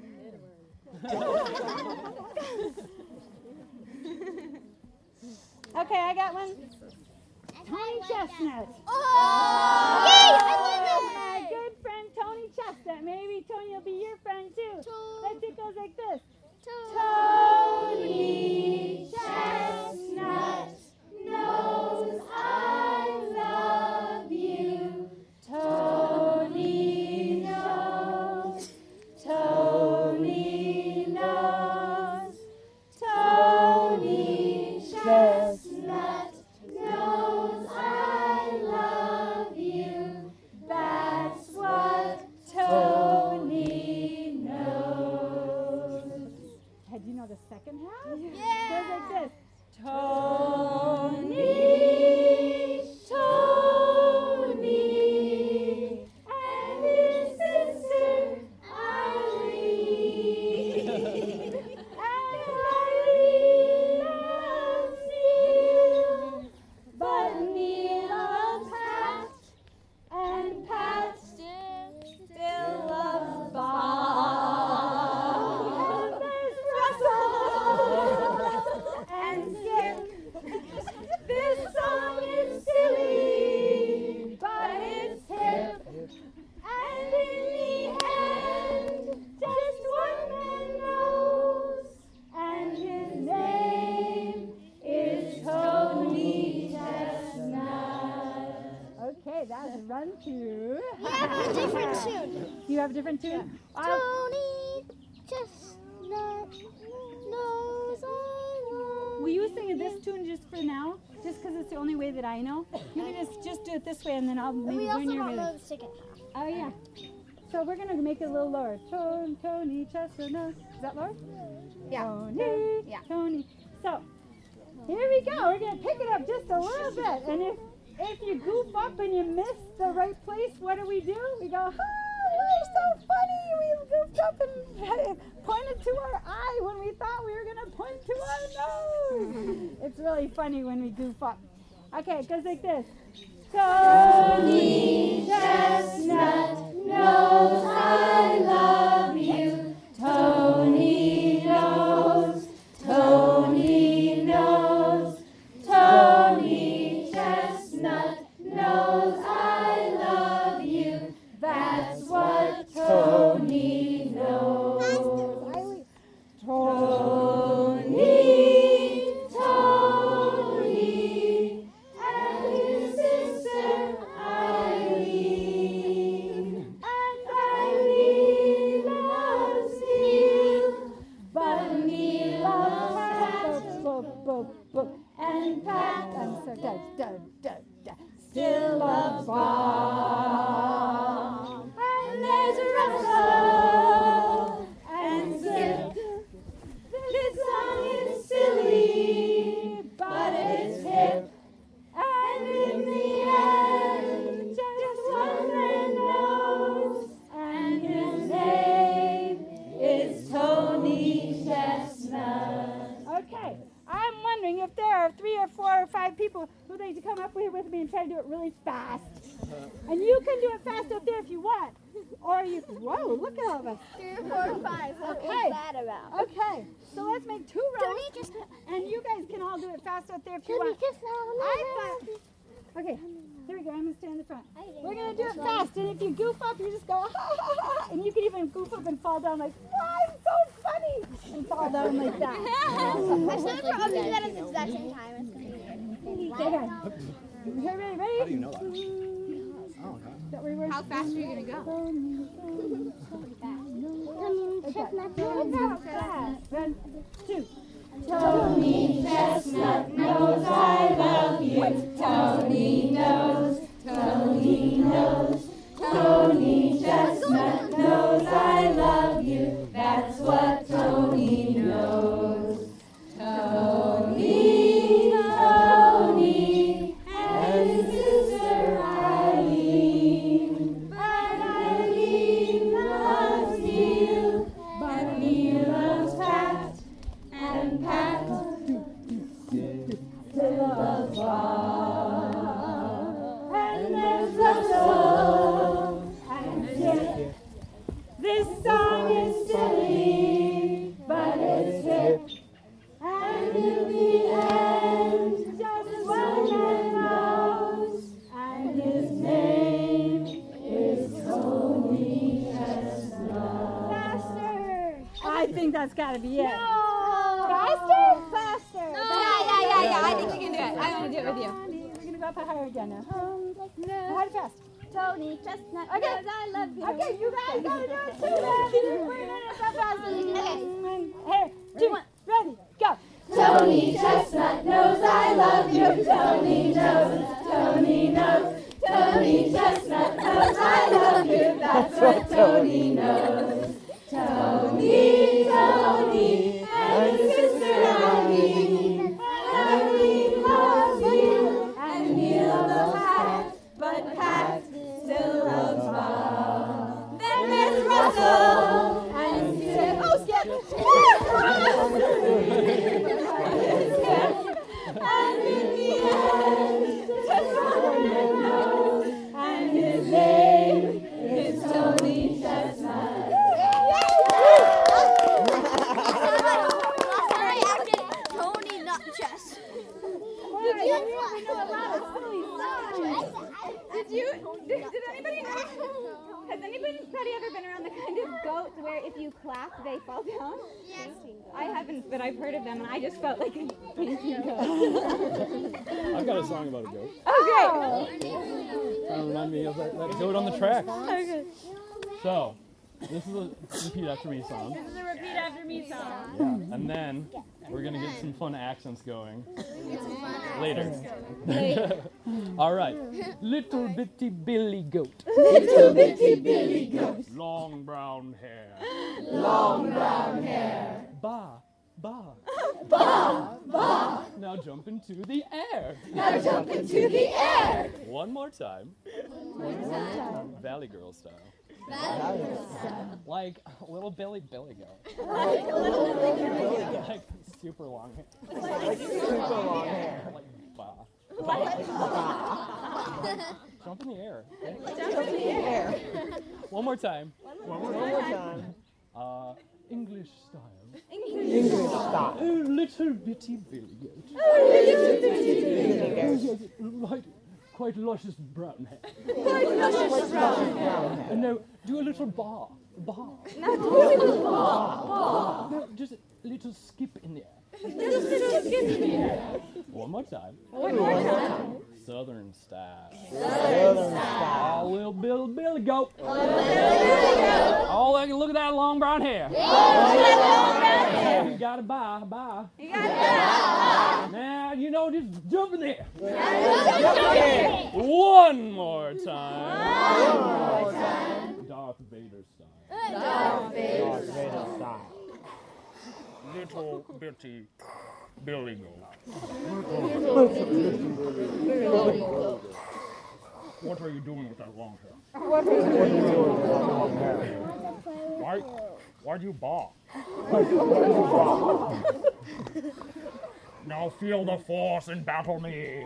Okay, I got one. Tony Chestnut. Oh! Yay! I My love good friend Tony Chestnut. Maybe Tony will be your friend too. It goes like this. Tony Chestnut knows I love you. Tony knows. Tony knows. Tony Chestnut knows I love you. That's what Tony knows. Hey, do you know the second half? Yeah. have a different tune. You have a different tune? Tony Chestnut knows I love Will you sing this tune just for now? Just because it's the only way that I know? You can just do it this way and then I'll maybe We also learn your don't know rhythm. the second half. Oh, yeah. So we're going to make it a little lower. Tony Chestnut. Is that lower? Yeah. Tony, Yeah. Tony. So, here we go. We're going to pick it up just a little bit. And if you goof up and you miss the right place, what do? We go, you're so funny. We goofed up and pointed to our eye when we thought we were going to point to our nose. It's really funny when we goof up. Okay, it goes like this. Tony Chestnut knows I love you. Tony knows. Tony knows. Tony Chestnut knows I love you. That's what Tony knows. Tony, and his sister Eileen. And Eileen loves Neil, but Neil loves Pat. And Pat, still loves Bob. And there's Russell and Zip. This song is silly, but it's hip. And in the end, just one man knows, and his name is Tony Chestnut. Okay, I'm wondering if there are 3 or 4 or 5 people who'd like to come up here with me and try to do it really fast. And you can do it fast up there if you want. Or you can, whoa, look at all of us. 3 or 4 or 5. What Okay. was that about? Okay, so let's make 2 rows. Tony Chestnut. And you guys can all do it fast up there if you Tony want. Chestnut. Okay, here we go. I'm going to stand in the front. I didn't We're know going to do this it one. fast. And if you goof up, you just go, ha, ha, ha, ha. And you can even goof up and fall down like, wow, I'm so funny. And fall down like that. I still probably do that at the exact same time. It's going to be weird. Okay. Okay, ready? How do you know that? Oh, okay. That we were. How fast are you going to go? Chestnut. Fast. 1, 2. Tony Chestnut knows I love you. Tony knows. Tony knows. Tony Chestnut knows I love you. That's what Tony knows. Tony, Tony, and his sister Eileen. And Eileen loves Neil, but Neil loves Pat. And Pat still loves Bob. And there's Russell and Zip. This song is silly, but it's hip. And in the end, just one man knows, and his name is Tony Chestnut. Faster. I think that's got to be it. No. Faster? Faster. Yeah. I think you can do it. I want to do it with you. We're going to go up higher again now. Hard fast. Tony Chestnut Okay. knows I love you. Okay, you guys got to do it too. We're doing it so fast. Here, 2, ready, go. Tony Chestnut knows I love you. Tony knows. Tony knows. Tony Chestnut knows I love you. That's what Tony knows. Tony, Tony, and his sister Eileen. Eileen loves you, and Neil loves Pat, but Pat still loves Bob. Then there's Russell and Skip. Oh, Skip! And in the end, just one man knows, and his name is Tony Chestnut. I acted Tony Nut Chest. You know a lot of silly Did anybody know? Has anybody ever been around the kind of goat where if you clap, they fall down? Yes. I haven't, but I've heard of them, and I just felt like a fainting goat. I've got a song about a goat. Oh, great. Trying to remind me of that goat on the track. Okay. So, this is a repeat after me song. This is a repeat after me song. Yeah. And then we're going to get some fun accents going later. All right. Little bitty Billy goat. Little bitty Billy goat. Long brown hair. Long brown hair. Ba, ba. Ba, ba. Now jump into the air. Now jump into the air. One more time. Valley Girl style. Like a little Billy goat. Like super long hair. Like super long hair. Like ba. Jump in the air. Okay? Jump in the air. One more time. One more time. English style. English style. Oh, little bitty Billy goat. Little bitty Billy goat. Right, quite luscious brown hair. Quite luscious brown hair. And now do a little ba. No, just a little skip in the air. Just a little skip in the air. One more time. One more time. Southern style. Southern style. Oh, little Billy goat. Little Billy goat. Oh, look at that long brown hair. You gotta bye. You gotta buy. Now, just jump in there. Jump in. One more time. Darth Vader style. Darth Vader style. Little bitty Billy goat. What are you doing with that long hair? Why do you bawl? Now feel the force and battle me.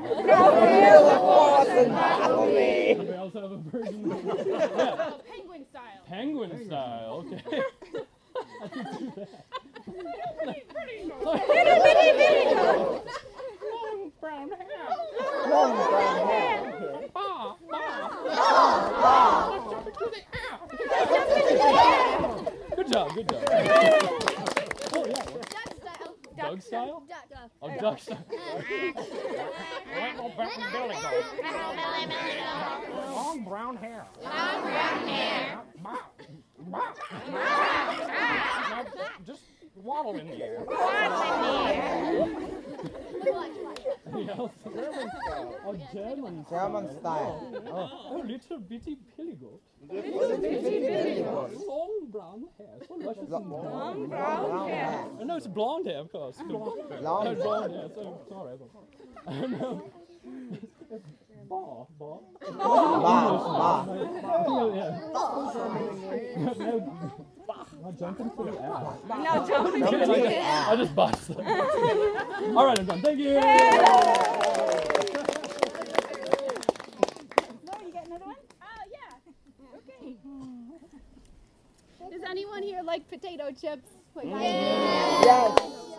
Anybody else have a version? Yeah. Penguin style. Penguin style, okay. I can do that. Long brown hair. Ba. Jump into the air. Good job. Oh, yeah. Doug style? Oh, Duck style. Little Billy goat. Long brown hair. Now, just waddle in the air. Oh, German style. Oh, little bitty Billy goat. Long brown hair. So luscious and Long brown hair. No, it's blonde hair, of course. Long blonde hair. So sorry. No. Ba. Now jump into the air. Now jump into the air. I just botched it. All right, I'm done. Thank you. No, you got another one? Yeah. Okay. Does anyone here like potato chips? Yes.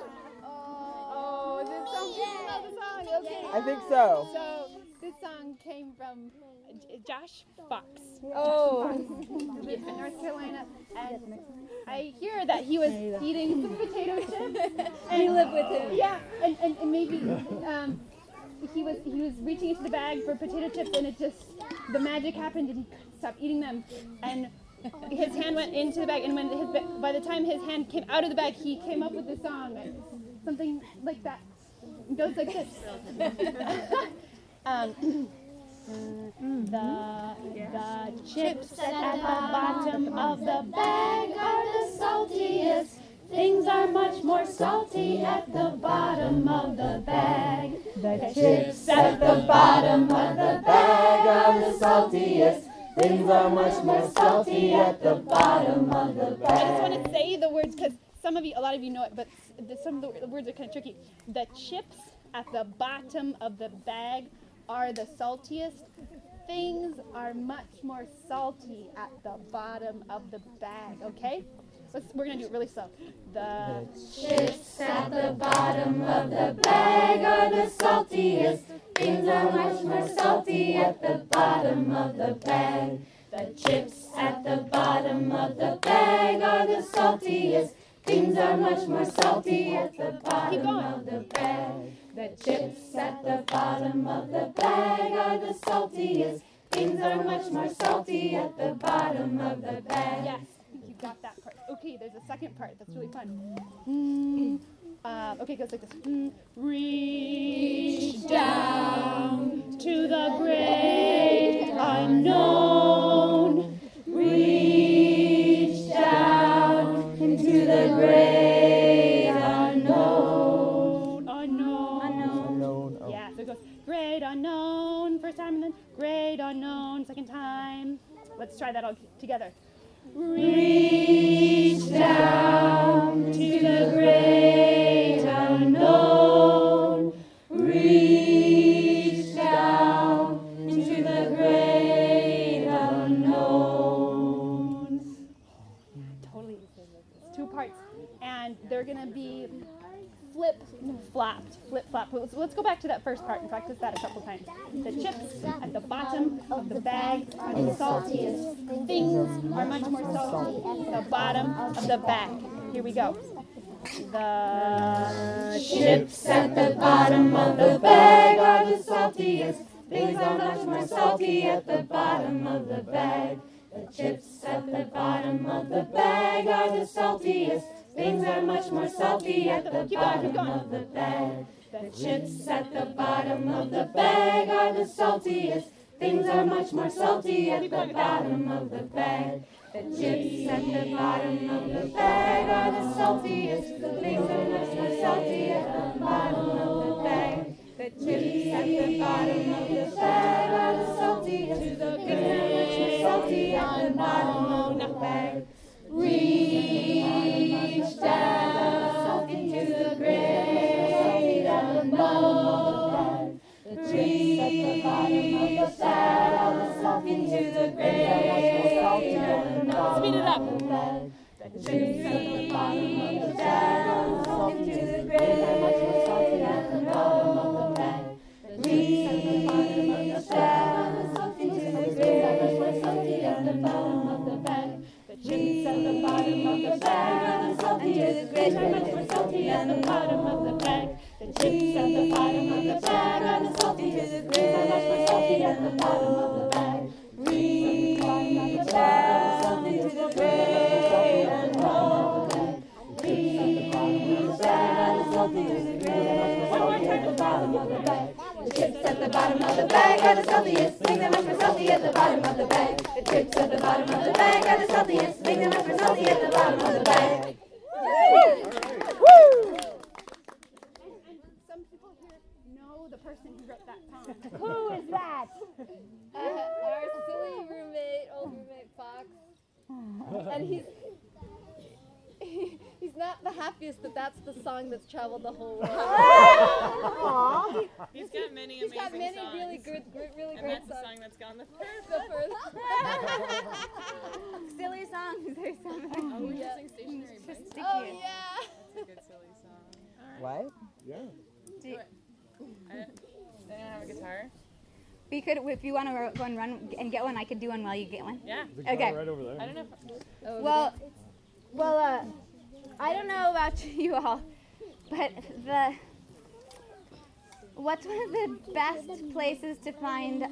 Oh, this song. You know the song. Okay. I think so. So this song came from Josh Fox. Oh. He lives in North Carolina, and I hear that he was eating some potato chips. And you live with him. Yeah, and maybe he was reaching into the bag for potato chips, and the magic happened, and he couldn't stop eating them, and his hand went into the bag, and by the time his hand came out of the bag, he came up with the song, something like that. It goes like this. The chips at the bottom of the bag are the saltiest. Things are much more salty at the bottom of the bag. The chips at the bottom of the bag are the saltiest. Things are much more salty at the bottom of the bag. I just want to say the words because a lot of you know it, but some of the words are kind of tricky. The chips at the bottom of the bag are the saltiest. Things are much more salty at the bottom of the bag, okay? We're going to do it really slow. The chips at the bottom of the bag are the saltiest. Things are much more salty at the bottom of the bag. The chips at the bottom of the bag are the saltiest. Things are much more salty at the bottom of the bag. The chips at the bottom of the bag are the saltiest. Things are much more salty at the bottom of the bag. Yes, I think you got that part. Okay, there's a second part that's really fun. Okay, it goes like this. Reach down to the great unknown. Reach down into the great unknown. Unknown. Yeah, so it goes great unknown first time and then great unknown second time. Let's try that all together. Reach down to the great unknown. Reach down into the great unknown. Totally. It's two parts. And they're going to be flip-flopped. Let's go back to that first part and practice that a couple times. The chips at the bottom of the bag are the saltiest. Things are much more salty at the bottom of the bag. Here we go. The chips at the bottom of the bag are the saltiest. Things are much more salty at the bottom of the bag. The chips at the bottom of the bag are the saltiest. Things are much more salty at the bottom of the bag. The chips at the bottom of the bag are the saltiest. Things are much more salty at the bottom of the bag. The chips at the bottom of the bag are the saltiest. Things are much more salty at the bottom of the bag. The chips at the bottom of the bag are the saltiest. Things are much more salty at the bottom of the bag. Reach down into the great unknown. Reach down into the great unknown. Speed it up. Reach down into the great unknown. Reach down into the great unknown. Chips at the bottom of the bag are the saltiest. Things are much more salty at the bottom of the bag. The chips at the bottom of the bag are the saltiest. Things are much more salty at the bottom of the bag. Reach down into the great unknown. Reach down into the great unknown. At the bottom of the bag. The chips at the bottom of the bag are the saltiest. Things are much more salty at the bottom of the bag. The chips at the bottom of the bag are the saltiest. Things are much more salty at the bottom of the bag. Woo! Some people here know the person who wrote that song. Who is that? Our silly roommate, old roommate Fox. And he's not the happiest that that's the song that's traveled the whole world. He's got many He's got many songs. really great And that's the song that's gone the furthest. Silly songs. There's some. Oh, we're using stationary mics. Oh, yeah. That's a good silly song. What? Yeah. Does anyone have a guitar? We could, if you want to go and run and get one, I could do one while you get one. Yeah. Okay. Right over there. I don't know if... Well, I don't know about you all, but what's one of the best places to find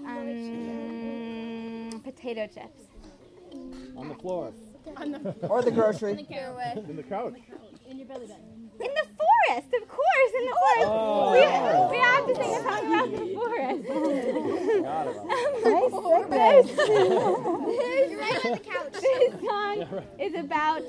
potato chips? On the floor. Or the grocery. In the couch. In your belly button. In the forest, of course, in the forest. Oh. We have to sing a song about the forest. You're right on the couch. This song is about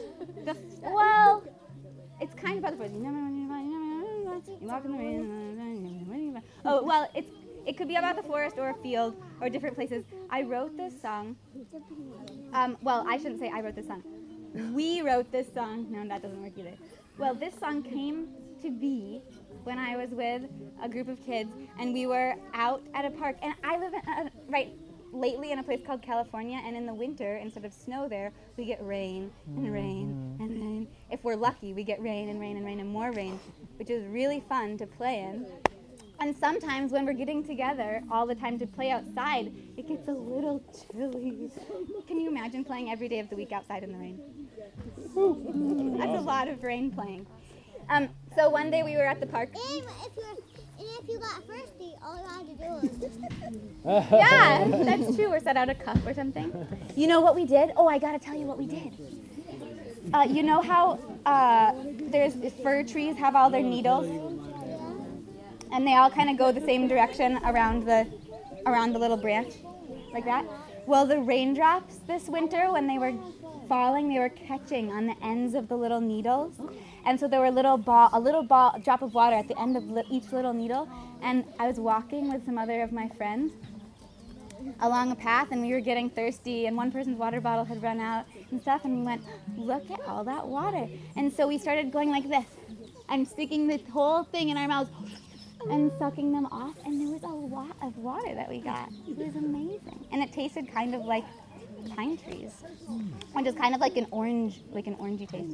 it's kind of about the forest. You walk in the rain. Oh, well, it could be about the forest or a field or different places. I wrote this song. Well, I shouldn't say I wrote this song. We wrote this song. No, that doesn't work either. Well, this song came to be when I was with a group of kids, and we were out at a park. And I live lately in a place called California, and in the winter, instead of snow there, we get rain and rain and rain. If we're lucky, we get rain and rain and rain and more rain, which is really fun to play in. And sometimes when we're getting together all the time to play outside, it gets a little chilly. Can you imagine playing every day of the week outside in the rain? That's a lot of rain playing. So one day we were at the park. And if you got thirsty, all you had to do was just... Yeah, that's true. Or set out a cup or something. You know what we did? Oh, I gotta tell you what we did. You know how there's fir trees have all their needles, and they all kind of go the same direction around the little branch, like that. Well, the raindrops this winter, when they were falling, they were catching on the ends of the little needles, and so there were a little drop of water at the end of each little needle. And I was walking with some other of my friends along a path, and we were getting thirsty, and one person's water bottle had run out and stuff, and we went, look at all that water. And so we started going like this and sticking this whole thing in our mouths and sucking them off, and there was a lot of water that we got. It was amazing. And it tasted kind of like pine trees, which is kind of like an orangey taste.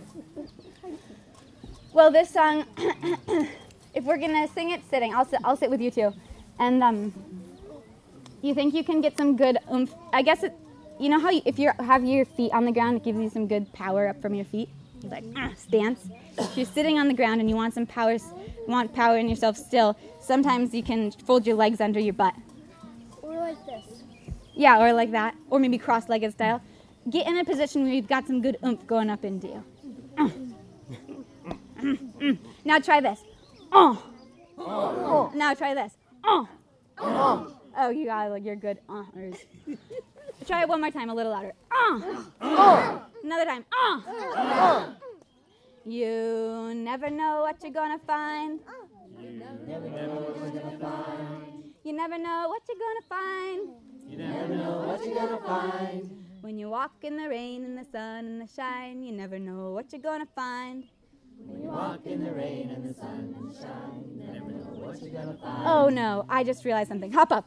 Well, this song, if we're gonna sing it sitting, I'll sit with you too. And you think you can get some good oomph? I guess you know how if you have your feet on the ground, it gives you some good power up from your feet. It's like stance. If you're sitting on the ground and you want some power, power in yourself still, sometimes you can fold your legs under your butt. Or like this. Yeah, or like that, or maybe cross-legged style. Get in a position where you've got some good oomph going up into you. Now try this. Now try this. Oh, you got you're good. Try it one more time, a little louder. Another time. You never know what you're gonna find. You never know what you're gonna find. You never know what you're gonna find. You never know what you're gonna find. When you walk in the rain and the sun and the shine, you never know what you're gonna find. When you walk in the rain and the sun and the shine, you never know what you're gonna find. Oh no, I just realized something. Hop up.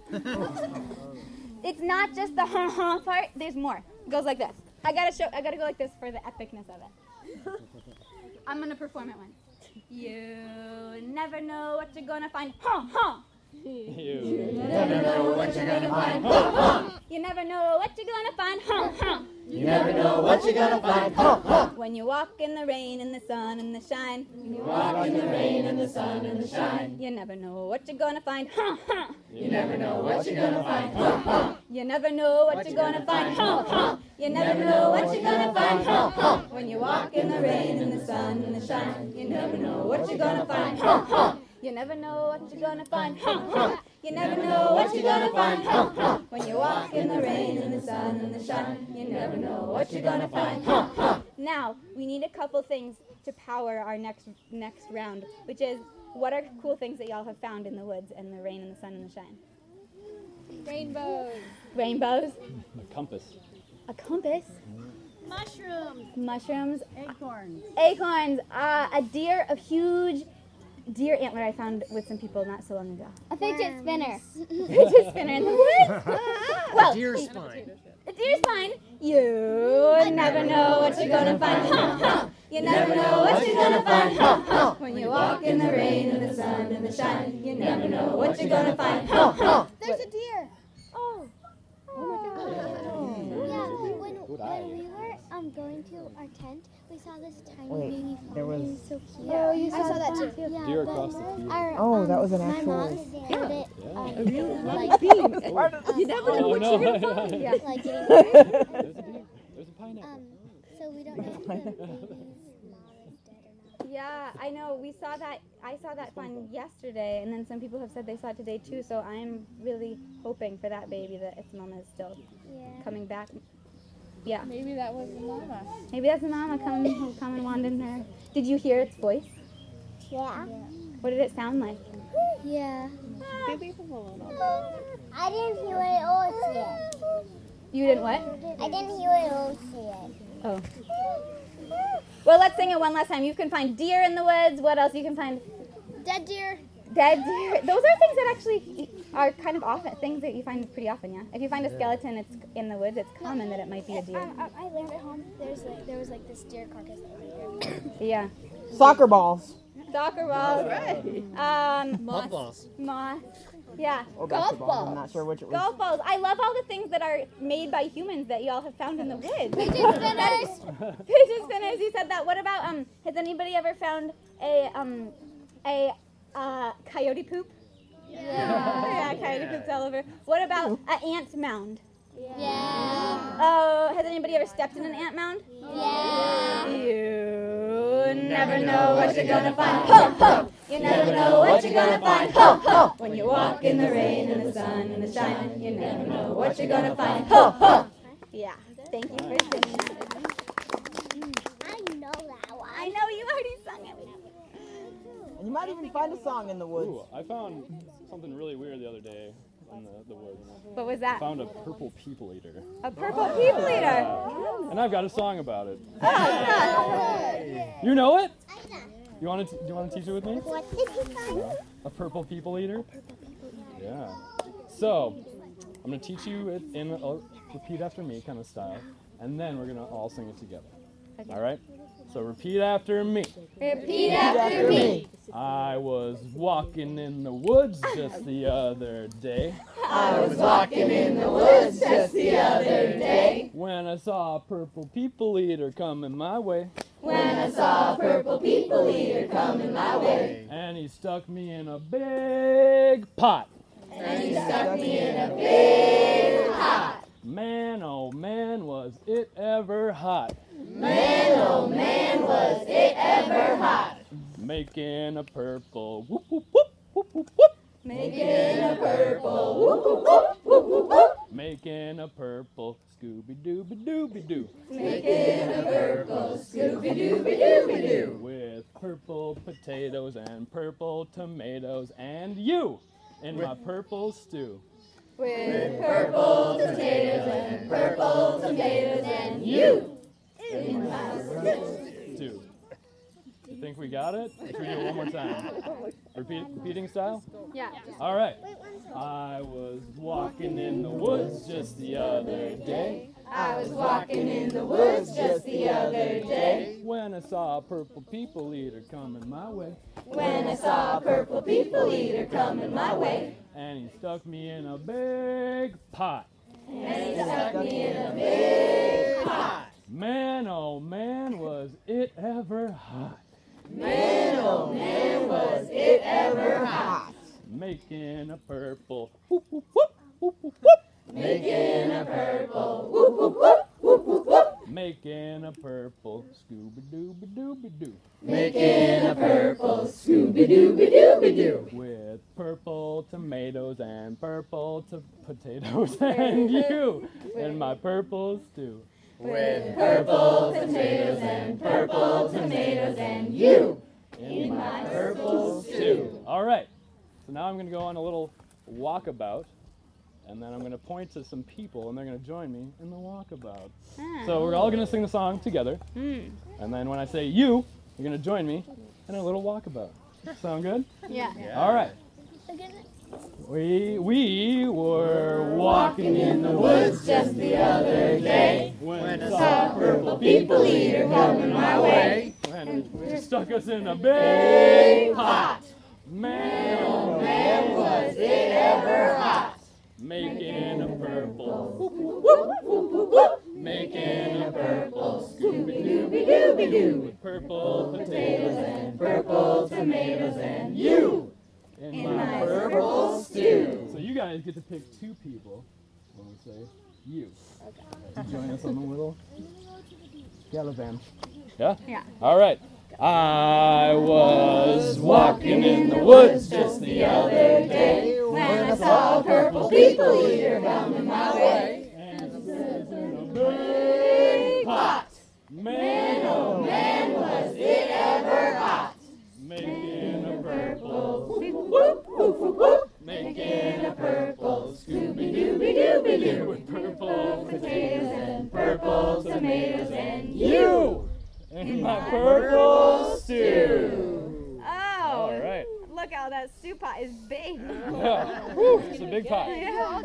It's not just the ha-ha part, there's more. It goes like this. I gotta go like this for the epicness of it. I'm gonna perform it once. You never know what you're gonna find. Ha-ha! You never know what you're gonna find. You never know what you're gonna find. You never know what you're gonna find. When you walk in the rain and the sun and the shine. When you walk in the rain and the sun and the shine. You never know what you're gonna find. You never know what you're gonna find. You never know what you're gonna find. You never know what you're gonna find. When you walk in the rain and the sun and the shine. You never know what you're gonna find. You never know what you're gonna find. You never know what you're gonna find. When you walk in the rain and the sun and the shine. You never know what you're gonna find. Now, we need a couple things to power our next round, which is, what are cool things that y'all have found in the woods and the rain and the sun and the shine? Rainbows. A Rainbows. compass. A compass. Mushrooms. Acorns. Acorns. A huge deer antler I found with some people not so long ago. A fidget spinner. Fidget spinner in the woods. Well, Deer spine. A deer spine. You never know what you're gonna find. You never know what you're gonna find. When you walk in the rain and the sun and the shine. You never know what you're gonna find. There's a deer. Oh. Yeah, when we were going to our tent, we saw this tiny baby frog. there was- It was so cute. Oh, you saw that too. Yeah, Deer but across the field. Oh, that was an my actual- mom did it. You never know what you're gonna find. Yeah. Like getting There's a pineapple. so we don't know if the baby's mom is dead or not. Yeah, I know. I saw that one yesterday, and then some people have said they saw it today too. So I'm really hoping for that baby that its mama is still coming back. Yeah. Maybe that was the mama. Maybe that's the mama coming and wandering her. Did you hear its voice? Yeah. What did it sound like? Yeah. I didn't hear it all yet. You didn't what? I didn't hear it all yet. Oh. Well, let's sing it one last time. You can find deer in the woods. What else you can find? Dead deer. Dead deer. Those are things that actually are kind of often, things that you find pretty often, yeah? If you find a skeleton it's in the woods, it's common that it might be a deer. I learned at home there was like this deer carcass over here. Yeah. Soccer balls. Soccer balls. Mothballs. Moss. Yeah. Or Golf basketball. balls. I'm not sure which it was. Golf balls. I love all the things that are made by humans that y'all have found in the woods. Pigeon spinners. Pigeon spinners. You said that. What about has anybody ever found a coyote poop? Yeah, coyote poops all over. What about an ant mound? Yeah. Oh, has anybody ever stepped in an ant mound? Yeah. You never know what you're gonna find. Ho, ho! You never know what you're gonna find. Ho, ho! When you walk in the rain and the sun and the shine, you never know what you're gonna find. Ho, ho! Yeah. Thank you for singing that. I know that one. I know you already sung it. And you might even find a song in the woods. Ooh, I found something really weird the other day in the woods. What was I that? found a purple people eater. A purple people eater. And I've got a song about it. Oh, You know it? Do you want to teach it with me? What did he find? A purple people eater? Yeah. So, I'm going to teach you it in a repeat after me kind of style, and then we're going to all sing it together. All right? So repeat after me. Repeat after me. I was walking in the woods just the other day. I was walking in the woods just the other day. When I saw a purple people eater coming my way. When I saw a purple people eater coming my way. And he stuck me in a big pot. And he stuck me in a big pot. Man, oh man, was it ever hot. Man, oh man, was it ever hot. Making a purple whoop whoop whoop whoop whoop whoop. Making a purple whoop whoop whoop whoop whoop whoop. Making a purple Scooby Dooby Dooby Doo. Making a purple Scooby Dooby Dooby Doo. With purple potatoes and purple tomatoes and you in my purple stew. With purple potatoes and purple tomatoes and you in my Stew. You think we got it? Should we do it one more time? Repeating style? Yeah. All right. I was walking in the woods just the other day. I was walking in the woods just the other day. When I saw a purple people eater coming my way. When I saw a purple people eater coming my way. And he stuck me in a big pot. And he stuck me in a big pot. Man, oh man, was it ever hot. Man, oh man, was it ever hot. Making a purple whoop whoop whoop whoop whoop whoop. Making a purple whoop whoop whoop whoop whoop whoop. Making a purple Scooby Dooby Dooby Doo. Making a purple Scooby Dooby Dooby Doo. With purple tomatoes and purple potatoes and you in my purple stew. With purple potatoes and purple tomatoes and you in my purple stew. All right. So now I'm going to go on a little walkabout, and then I'm going to point to some people, and they're going to join me in the walkabout. So we're all going to sing the song together, and then when I say you, you're going to join me in a little walkabout. Sound good? Yeah. All right. We were walking in the woods just the other day. when I saw a purple people eater coming my way. and it stuck us in a big pot. Man, oh Man, was it ever hot. making a purple, Whoop, whoop, whoop, whoop. making a purple Scooby Dooby Dooby Doo. with purple potatoes And purple tomatoes and you in in my my purple stew. So you guys get to pick two people when we say you. To join us on the little gallivant. Yeah? Yeah. All right. I was walking in the woods just the other day. When I saw a purple people eater coming my way. And it was in a big pot. Man, Oh man, was it ever hot. making a purple, Whoop, whoop, whoop, whoop. making a purple Scooby Dooby Dooby Doo. with purple Potatoes and purple tomatoes and you in my purple stew. Oh. All right. look out, that soup pot is big. Yeah. Woo, it's a big pot. Yeah.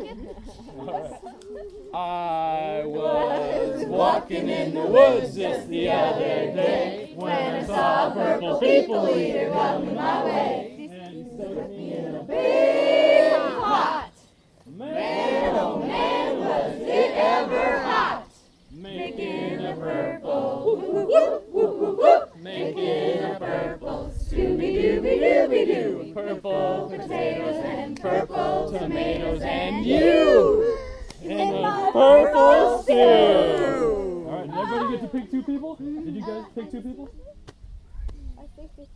I was walking in the woods just the other day when I saw a purple people eater coming my way. And he stuck me in a big pot. Man, oh man, was it ever hot. Making a purple, whoop, whoop, whoop, whoop. Making a purple, Scooby-Dooby-Dooby-Doo. Purple potatoes and purple tomatoes and you in a purple stew. All right, did everybody get to pick 2 people? Did you guys pick 2 people? I think this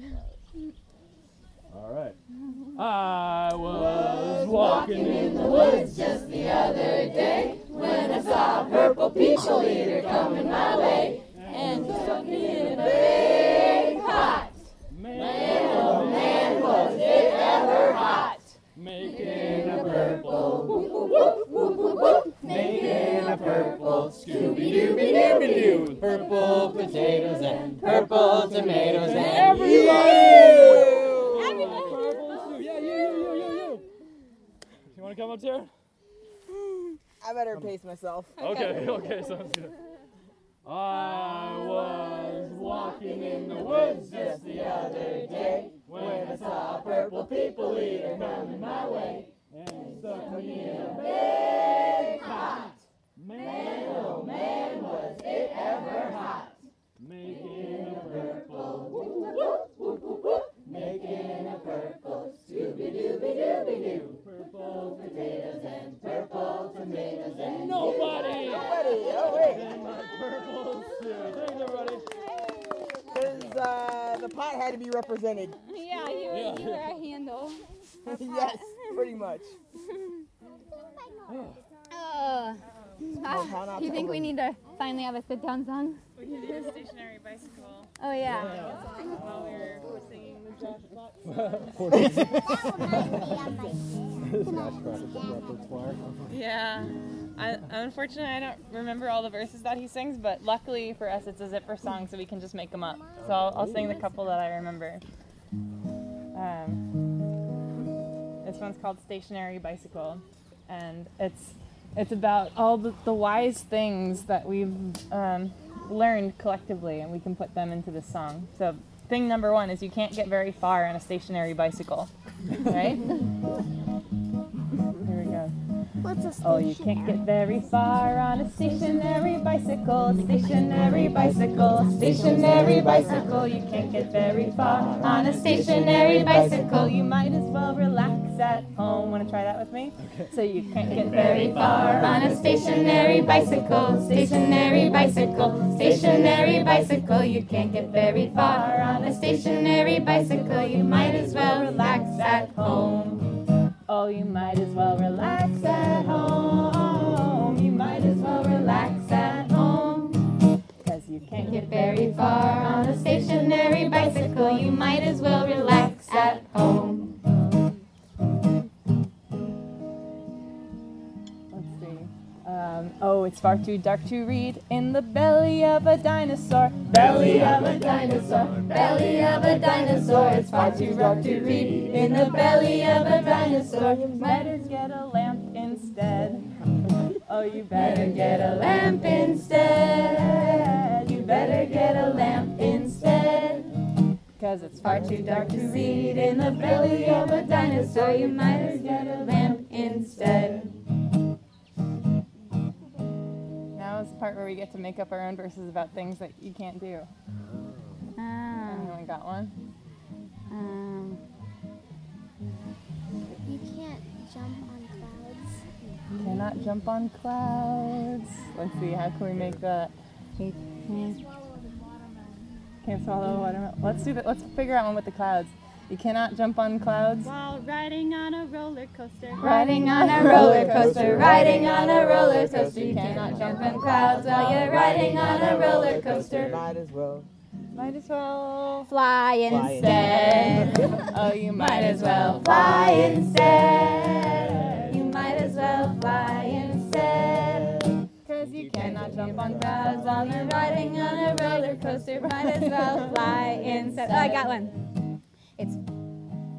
All right. I was walking in the woods just the other day when I saw a purple people eater coming my way and stuck me in a big pot. Man, oh man, was it ever hot. Making a purple, whoop, whoop, whoop, whoop, whoop. Making a purple, Scooby-Dooby-Dooby-Doo. Purple potatoes and purple tomatoes and everybody! Yeah, you. You want to come up here? I better pace myself. Okay, sounds good. I was walking in the woods just the other day when I saw a purple people eater coming my way and stuck me in a big pot. Man, oh man, was it ever hot. Making a purple, whoop, whoop, whoop, whoop, whoop. Making a purple, Scooby-Dooby-Dooby-Doo. Purple potatoes and purple tomatoes and nobody! Oh, wait. And my purple stew. Thanks, everybody. Because the pot had to be represented. Yeah, you were a handle. Yes, pretty much. Do you think we need to finally have a sit-down song? We can do a stationary bicycle Oh, yeah. while we're singing the Josh Fox. Yeah. Unfortunately, I don't remember all the verses that he sings, but luckily for us, it's a zipper song, so we can just make them up. So I'll sing the couple that I remember. This one's called Stationary Bicycle, and it's about all the wise things that we've learned collectively, and we can put them into this song. So thing number 1 is you can't get very far on a stationary bicycle, right? Here we go. Oh, you can't get very far on a stationary bicycle, stationary bicycle, stationary bicycle. You can't get very far on a stationary bicycle. You might as well relax at home. Want to try that with me? Okay. So you can't get very far on a stationary bicycle, stationary bicycle, stationary bicycle. You can't get very far on a stationary bicycle. You might as well relax at home. Oh, you might as well relax at home. You might as well relax at home. 'Cause you can't get very far on a stationary bicycle. You might as well relax at home. Let's see. Oh, it's far too dark to read in the belly of a dinosaur. Belly of a dinosaur. Belly of a dinosaur. It's far too dark to read in the belly of a dinosaur. You better get a lamp instead. Oh, you better get a lamp instead. You better get a lamp instead. 'Cause it's far too dark to read in the belly of a dinosaur. You might as well get a lamp instead. Now is the part where we get to make up our own verses about things that you can't do. Anyone got one? You can't jump on clouds. You cannot jump on clouds. Let's see, how can we make that? Can't swallow a watermelon. Let's do that. Let's figure out one with the clouds. You cannot jump on clouds. While riding on a roller coaster. Riding on a roller coaster. Riding on a roller coaster. You cannot jump on clouds while you're riding on a roller coaster. Might as well. Might as well fly instead. Oh, you might as well fly instead. You might as well fly instead. 'Cause you cannot jump on clouds while you're riding on a roller coaster. Might as well fly instead. Oh, I got one. It's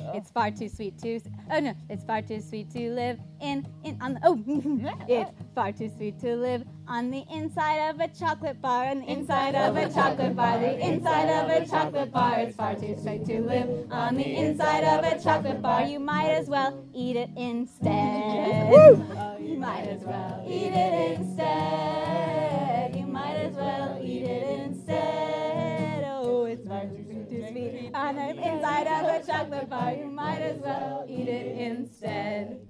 It's far too sweet to. Oh no, it's far too sweet to live on the. Oh, it's far too sweet to live on the inside of a chocolate bar. On the inside of a chocolate bar. The inside of a chocolate bar. It's far too sweet to live on the inside of a chocolate bar. You might as well eat it instead. You might as well eat it instead. You might as well eat it instead. Oh, it's far too sweet on the inside of a chocolate bar. You might as well eat it instead.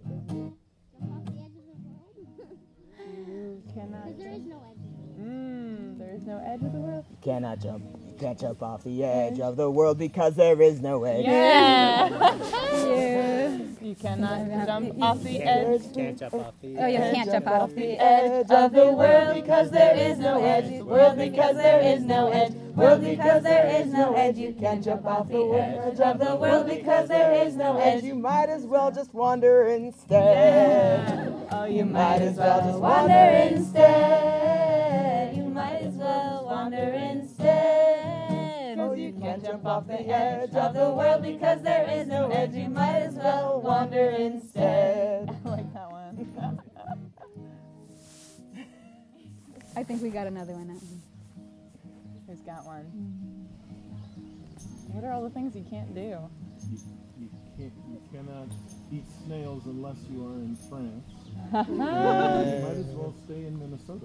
Cannot. There is no edge. There is no edge of the world. Cannot jump. You can't jump off the edge of the world because there is no edge. Yeah. You cannot jump off the edge. Can't jump off the Oh, you can't jump off The edge of the world because there is no edge. World because there is no edge. World because there is no edge. You can't jump off the edge of the world because there is no edge. You might as well just wander instead. Oh, You might as well just wander wander instead. You might as well wander instead. Oh, you can't jump off the edge Of the world because there is no edge. You might as well wander instead. I like that one. I think we got another one out. Who's got one? What are all the things you can't do? You cannot eat snails unless you are in France. You might as well stay in Minnesota.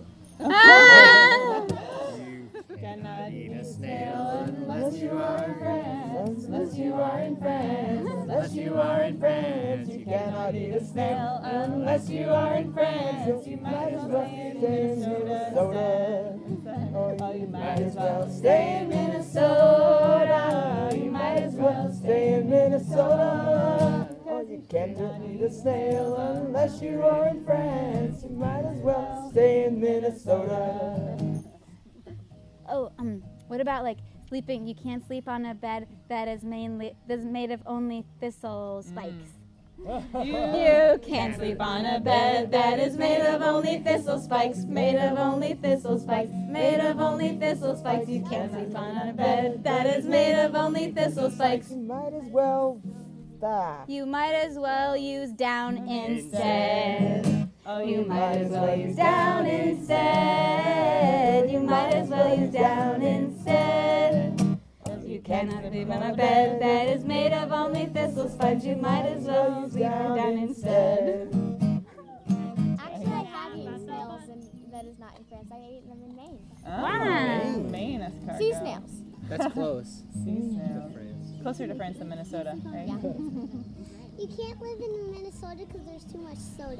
You cannot eat a snail Unless you are in France. Unless you are in France. Unless you are in France. You cannot eat a snail unless you are in France. You might as well stay in Minnesota. Oh, you might as well stay in Minnesota. You might as well stay in Minnesota. Oh, you can't eat a snail unless you are in France. You might as well stay in Minnesota. Oh, what about like sleeping? You can't sleep on a bed that is made of only thistle spikes. You can't sleep on a bed that is made of only thistle spikes. Made of only thistle spikes. Made of only thistle spikes. You can't sleep on a bed that is made of only thistle spikes. You might as well die. You might as well use down instead. Oh, you might as well use down instead. You might as well use down instead. You cannot sleep on a bed that is made of only thistle spikes. You might as well use down instead. Actually, I have eaten snails that is not in France. I ate them in Maine. Wow. Maine, Escargot. Sea snails. That's close. Sea snails. France. Closer to France than Minnesota, right? You can't live in Minnesota because there's too much soda.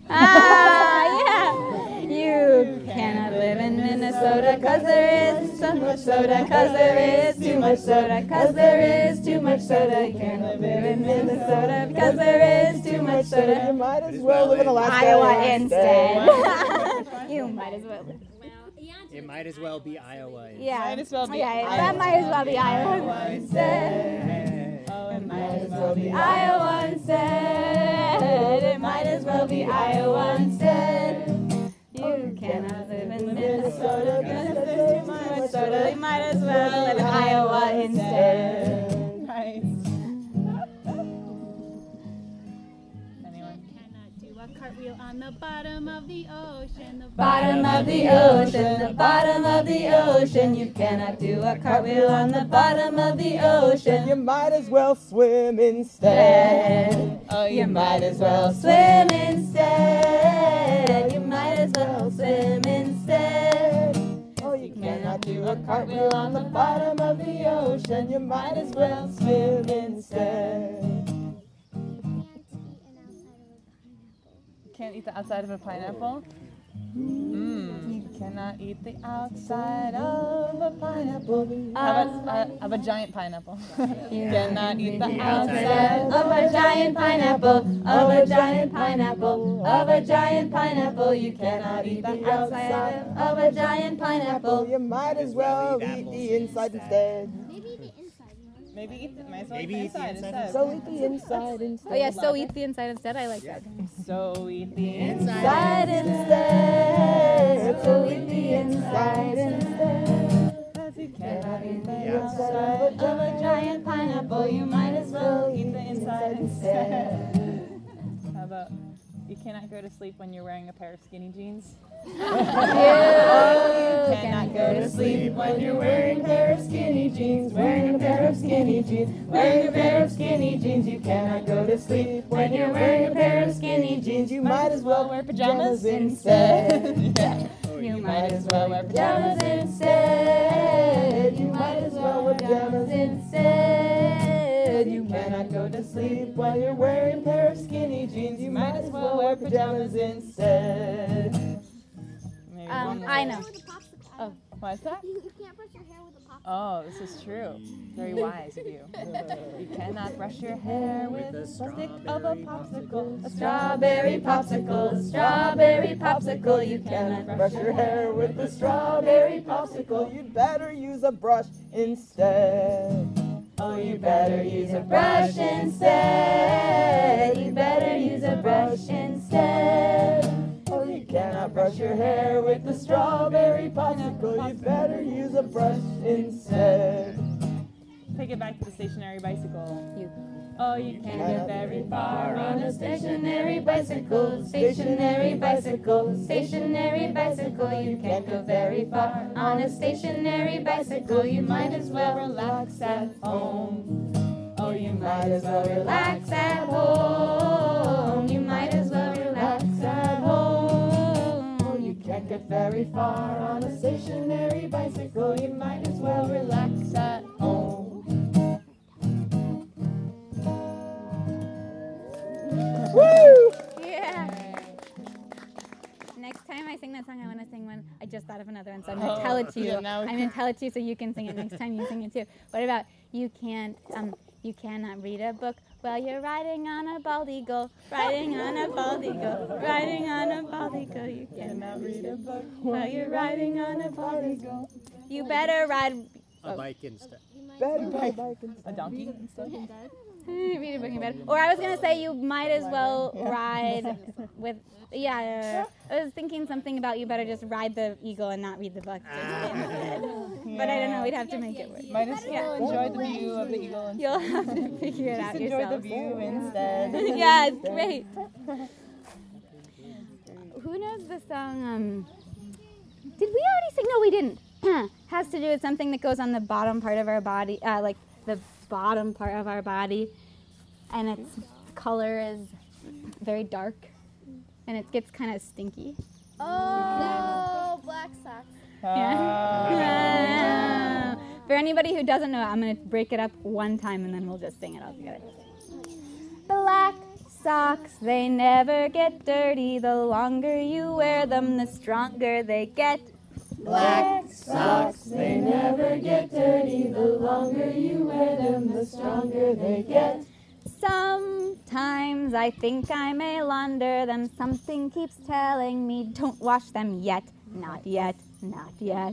Yeah. You cannot live in Minnesota because there is so much soda. Because there is too much soda. Because there is too much soda. You can't live in Minnesota because there is too much soda. You might as well live in Alaska. Iowa instead. You might as well. It might as well be Iowa. Yeah. Might as well be That might as well be Iowa instead. It might as well be Iowa instead. It might as well be Iowa instead. You cannot live in Minnesota because there's too much soda. You might as well live in Iowa instead. Nice. Anyone? Cannot do a cartwheel on the bottom of the ocean. The Bottom of the ocean, the bottom of the ocean. You cannot do a cartwheel on the bottom of the ocean. You might as well swim instead. Oh, You might as well swim instead. You might as well swim instead. Oh, you cannot do a cartwheel on the bottom of the ocean. You might as well swim instead. Can't eat the outside of a pineapple? You cannot eat the outside of a pineapple. How about of a giant pineapple? You cannot eat the outside Of a giant pineapple, of a giant pineapple, of a giant pineapple. You cannot eat the outside of a giant pineapple. You might as well eat the inside instead. Maybe the inside. Maybe eat the, might as well Maybe eat eat the the inside inside instead. So eat the inside instead. Oh yeah, so eat the inside instead. I like that. So eat the Inside instead, so eat the inside instead. You cannot eat the Of a giant pineapple, you might as well eat the inside instead. How about you cannot go to sleep when you're wearing a pair of skinny jeans? You cannot go to sleep when you're wearing a pair of skinny jeans. Wearing a pair of skinny jeans. Wearing a pair of skinny jeans. You cannot go to sleep when you're wearing a pair of skinny jeans. You might as well wear pajamas instead. You might as well wear pajamas instead. You might as well wear pajamas instead. You cannot go to sleep while you're wearing a pair of skinny jeans. You might as well wear pajamas instead. I know. Oh, what's that? You can't brush your hair with a popsicle. Oh, this is true. Very wise of you. You cannot brush your hair with the stick of a popsicle. A strawberry popsicle. A strawberry popsicle. You cannot Brush your hair with a strawberry popsicle. You'd better use a brush instead. Oh, you better use a brush instead. You better use a brush instead. Oh, you cannot brush your hair with the strawberry popsicle. You better use a brush instead. Take it back to the stationary bicycle. Oh, you can't get very far on a stationary bicycle. Stationary bicycle. Stationary bicycle. You can't go very far on a stationary bicycle. You might as well relax at home. Oh, you might as well relax at home. You might as well relax at home. Oh, you can't get very far on a stationary bicycle. You might as well relax at home. Woo! Yeah. Next time I sing that song, I want to sing one. I just thought of another one, so I'm going to tell it to you. I'm going to tell it to you so you can sing it next time you sing it too. What about you cannot read a book while you're riding on a bald eagle, riding on a bald eagle, riding on a bald eagle. You cannot read a book while you're riding on a bald eagle. You better ride a bike instead. Better ride a bike instead. A donkey instead? Read a book in bed. Or I was going to say you might as well ride with, I was thinking something about you better just ride the eagle and not read the book. But I don't know, we'd have to make it work. Might as well enjoy the view of the eagle instead. You'll have to figure it out Just yourself. enjoy the view instead. Yeah, it's great. Who knows the song, did we already sing? No, we didn't. Has to do with something that goes on the bottom part of our body, like the bottom part of our body, and its color is very dark, and it gets kind of stinky. Oh, black socks. Yeah. For anybody who doesn't know, I'm going to break it up one time, and then we'll just sing it all together. Black socks, they never get dirty. The longer you wear them, the stronger they get. Black socks, they never get dirty. The longer you wear them, the stronger they get. Sometimes I think I may launder them. Something keeps telling me don't wash them yet. Not yet, not yet.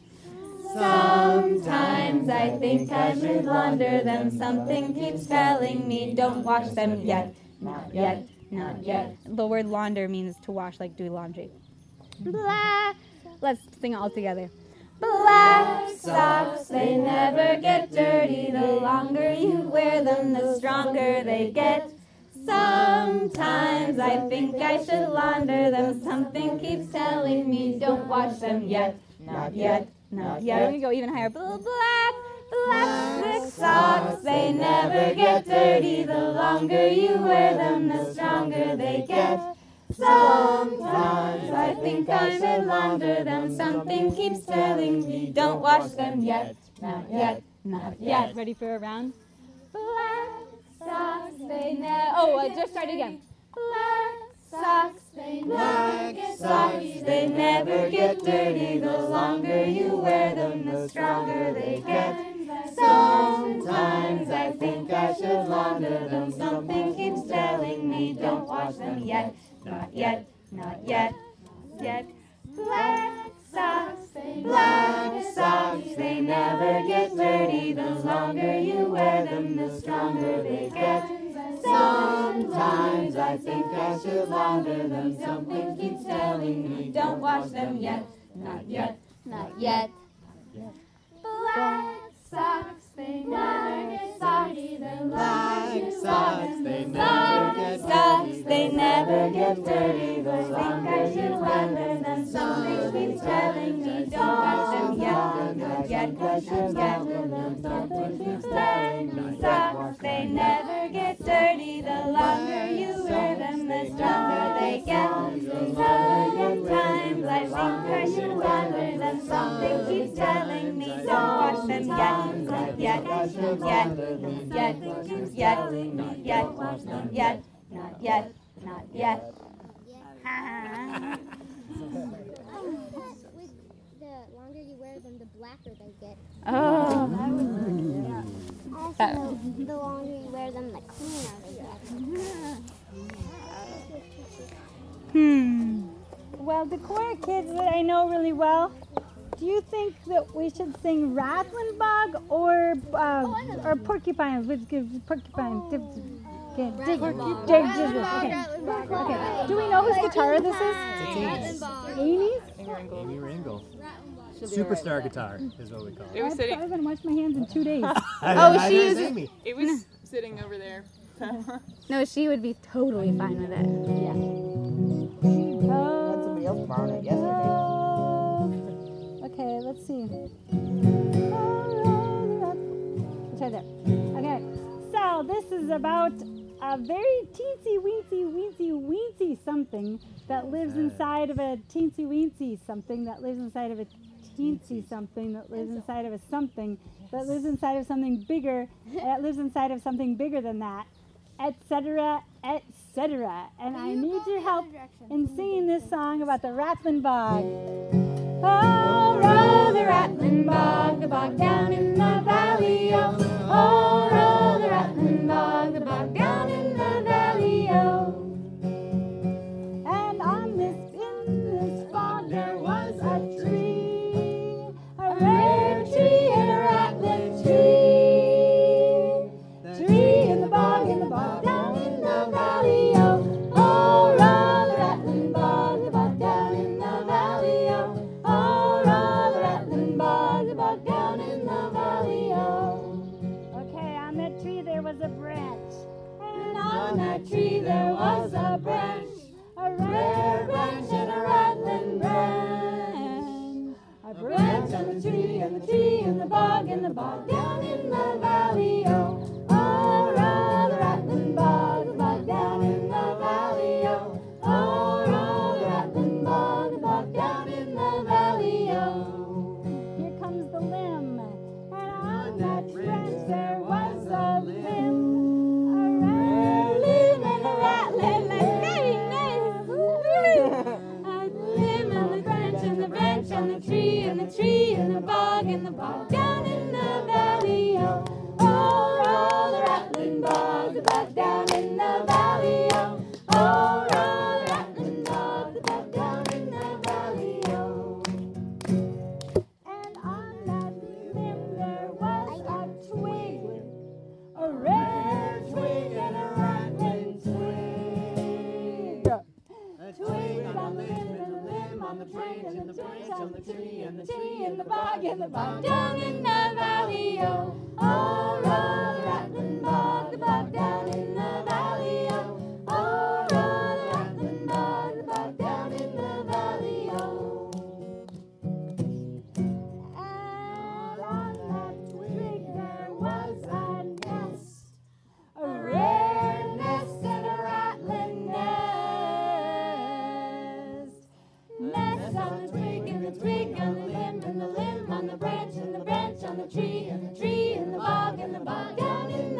Sometimes I think I should launder them. Something keeps telling me don't wash them yet. Not yet, not yet. The word launder means to wash, like do laundry. Black. Let's sing it all together. Black socks, they never get dirty. The longer you wear them, the stronger they get. Sometimes I think I should launder them. Something keeps telling me don't wash them yet. Not yet, not Yeah, yet. we go even higher. Black Socks, they never get dirty. The longer you wear them, the stronger they get. Sometimes I think I should launder them. Something keeps telling me don't wash them yet. Not yet, not yet. Ready for a round? Black socks, they Just start again. Black socks, they never get dirty. They never get dirty. The longer you wear them, the stronger they get. Sometimes I think I should launder them. Something keeps telling me don't wash them yet. Not yet, not yet, yet. Black socks, they never get dirty. The longer you wear them, the stronger they get. Sometimes I think I should launder them. Something keeps telling me don't wash them yet. Not yet, not yet. Black socks, they never get dirty. The longer you wear them, the get dirty, the longer you wander them. Something keeps telling me don't wash them yet, not yet, not yet. Something keeps telling me socks, they never get dirty. The longer you wear them, the stronger they get. Million times I've seen Christian wander them. Something keeps telling me don't wash them yet, not yet, not yet, not yet, not yet, not yet, not yet, not yet. The longer you wear them, the blacker they get. Oh. Also, the longer you wear them, the cleaner they get. Well, the choir kids that I know really well, do you think that we should sing Rattling Bog or Porcupine? Porcupine. Okay. Do we know whose guitar this is? Amy's? Amy Ringle. Superstar guitar is what we call it. It was sitting. I haven't washed my hands in 2 days. Oh, she's. It was sitting over there. No, she would be totally fine with it. Had somebody else borrow it yesterday. Okay, let's see. Try there. Okay, so this is about a very teensy something that lives inside of a teensy something that lives inside of a teensy something that lives inside of a something that lives inside of something bigger that lives inside of something bigger than that, etc., etc. And I need your help in singing this song about the Rattling Bog. Oh, roll the rattling bog, the bog down in the valley, oh. Oh, roll the rattling bog, the bog down in the valley, oh. And in this bog there was a tree, a rare tree and a rattling tree. Tree in the bog, down in the valley, oh. Oh, roll the rattling bog, the bog down in the valley, oh. Oh, roll the rattling bog, the bog down in the valley, oh. Okay, on that tree there was a branch. And on that tree there was a branch. A rare branch and a rattling branch. A branch on the tree and the tree and the bog down in the valley, oh. Oh, roll the rattling bog, the bog down in the valley, oh. Oh, roll the rattling bog, the bog down in the valley, oh. Here comes the limb, and on that branch there was a limb. A rare limb and a rattling, that's very nice. A limb and the branch and the branch and the tree and the tree and the bog down in the valley, oh. Oh, roll the rattling bog, the bog down in the valley, oh. Oh, roll the rattling bog, the bog down in the valley, oh. And on that limb there was a twig, a rare twig and a rattling twig. A twig on the limb and a limb on the branch and the branch on the tree and the tree and the bog down in the valley, oh. Oh, roll the rattling bog, the bog down in the valley, oh. Oh, roll the rattling bog, the bog down in the valley, oh. And on that twig there was a nest, a rare nest and a rattling nest. Nest on the twig and the twig on the limb and the limb on the branch and the branch on the tree and the tree and the bog down in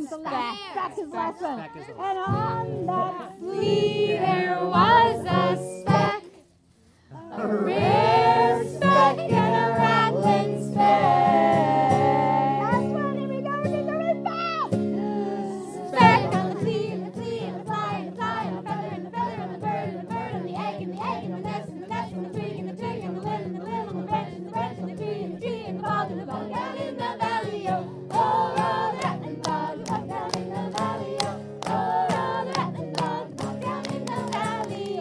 one's the last. Speck is the last one. Speck is the And on that Flea there was a speck, a rare speck and a rattling speck. last one, here we go. We're going really fast. Speck on the flea and the flea and the fly and the fly and the feather and the feather and the bird and the bird and the egg and the egg and the nest and the nest and the twig and the twig and the limb and the limb and the branch and the branch and the tree and the bog and the bog down in the valley, oh, oh, the rattling bog, bog down in the valley, oh, oh, the rattling bog, bog down in the valley,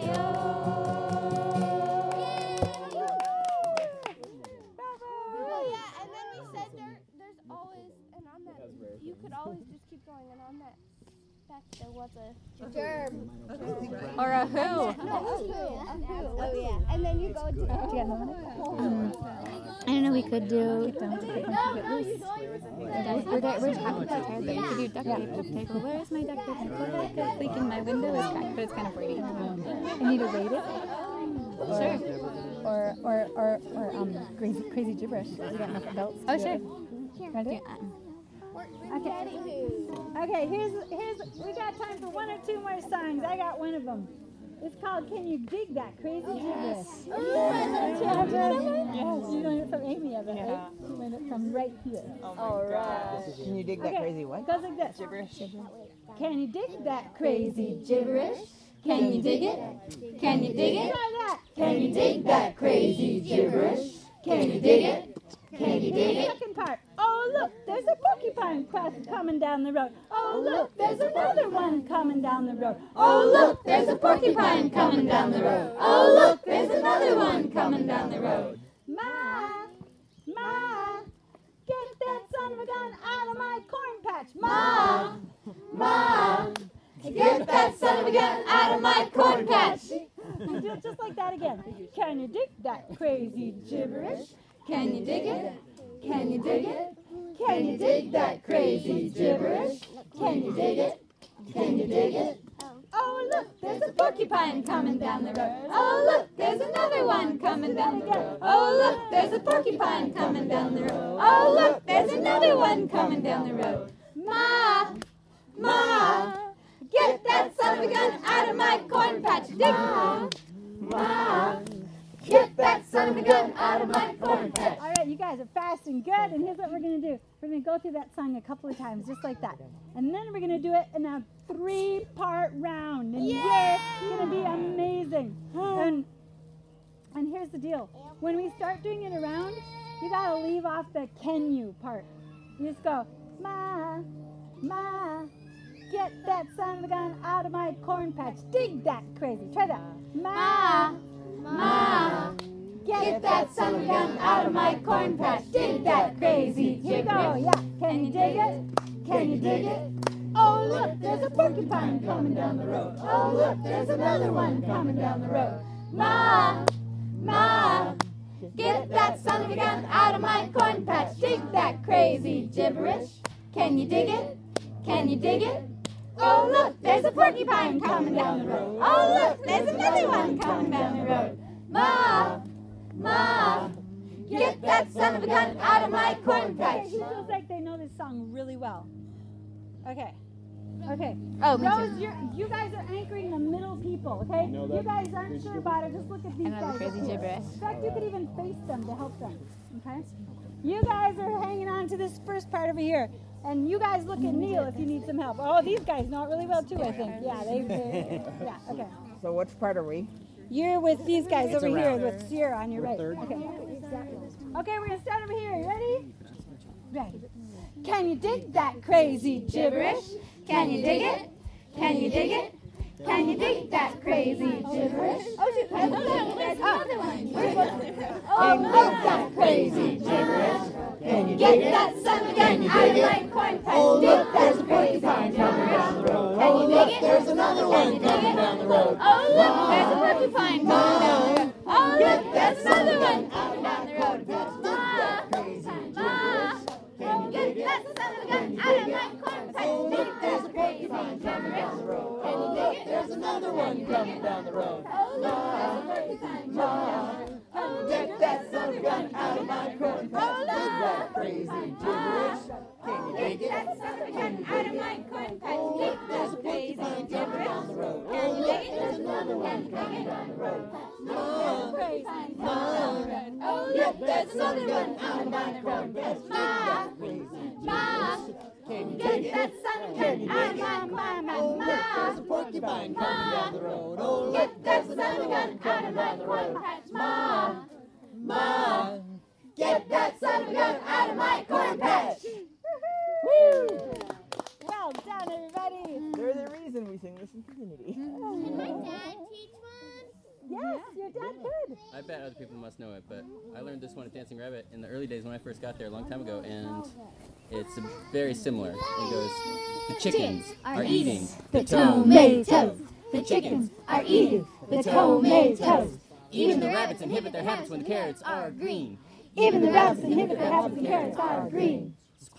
Oh yeah, and then we said there's always, and on that, you could always just keep going, and on that speck there was a germ. or a who. No, a who. Oh yeah. And then you go to I don't know, we could do. No, you don't. We're tired, but we could do duct tape. Where is my duct tape? The leak in my window is cracked, but it's kind of pretty. I need to rate it. Sure. Or crazy gibberish. You got enough belts. Oh, sure. Ready? Okay, here's we got time for one or two more songs. I got one of them. It's called Can You Dig That Crazy Gibberish? Yes, you learned it from Amy, right? She learned it from right here. All right. Can you dig that crazy what? It goes like this. Gibberish. Can you dig that crazy Gibberish? Can you dig it? Can you dig it? Try that. Can you dig that crazy gibberish? Can you dig it? Can you dig it? Second part. Oh, look, there's a porcupine coming down the road. Oh, look, there's another one coming down the road. Oh, look, there's a porcupine coming down the road. Oh, look, there's another one coming down the road. Ma, get that son of a gun out of my corn patch. Ma, Get that son of a gun out of my corn patch. You do it just like that again. Can you dig that crazy gibberish? Can you dig it? Can you dig it? Can you dig that crazy gibberish? Can you dig it? Can you dig it? Oh, look, there's a Porcupine coming down the road. Oh, look, there's another one coming down the road. Oh, look, there's a porcupine coming down the road. Oh, look, there's another one coming down the road. Ma, get that son of a gun out of my corn patch. Dig. Ma, get that son of a gun out of my corn patch. All right, you guys are fast and good, and here's what we're going to do. We're going to go through that song a couple of times, just like that. And then we're going to do it in a 3-part round, and it's going to be amazing. And here's the deal. When we start doing it around, you got to leave off the can you part. You just go, Ma, get that son of a gun out of my corn patch. Dig that crazy. Try that. Ma, get that son of a gun out of my corn patch. Dig that crazy Here we go. gibberish. Yeah. Can you dig it? Can you dig it? Oh, look, there's a porcupine coming down the road. Oh, look, there's another one coming down the road. Ma, get that son of a gun out of my corn patch. Dig that crazy gibberish. Can you dig it? Can you dig it? Oh, look, there's a porcupine coming down the road. Oh, look, there's another one coming down the road. Ma, get that son of a gun out of my corn patch. Who feels like they know this song really well? Okay. Oh, me Rose, too. you guys are anchoring the middle people, okay? You guys aren't sure about it. Just look at these I know guys. the crazy up here. gibberish. In fact, you could even face them to help them, okay? You guys are hanging on to this first part over here. And you guys look at Neil if you need some help. Oh, these guys know it really well too, I think. Yeah, yeah, okay. So which part are we? You're with these guys over here round. with Sierra on your right. third. Okay, exactly. Okay, we're going to start over here. You ready? Ready. Can you dig that crazy gibberish? Can you dig it? Can you dig it? Can you dig that crazy gibberish? Oh, shoot. There's another one. Oh, look that crazy gibberish. Can you Get that son of a gun out of my corn patch. Oh, Dig look, there's that a crazy porcupine coming down the gibberish. road. Can Oh, you look, dig it? there's another one coming down the road. Oh, look, there's a porcupine coming down the road. Oh, look, there's another one coming down the road. Ma, get that son of a gun out of my corn patch. Dig that crazy gibberish. Can you dig it? There's another one coming down the road. Oh, look, there's a porcupine coming down the road. Oh, look, Get that son of a gun out of my corn patch. Oh, look, that crazy gibberish. Can you dig it? That sucker gun out of my corn patch. Dig There's a porcupine coming down the road. Can you dig it? There's another one coming down the road. Mom, Mom, oh look, there's another one out of my corn patch. Ma, can you get dig that it? sucker Can gun you out dig of it? my corn Oh, look, there's patch. a porcupine coming down the road. Oh, look, Get that there's another sucker one gun out coming of my down the road. corn patch. Ma, Get that sucker gun out of my corn patch. Well done, everybody. They're the reason we sing this in community. Can my dad teach one? Yes, your dad could. I bet other people must know it, but I learned this one at Dancing Rabbit in the early days when I first got there a long time ago, and it's very similar. It goes, the chickens are eating The tomatoes. The chickens are eating the tomatoes. Even the rabbits inhibit their habits when the carrots are green. Even the rabbits inhibit their habits and carrots are green.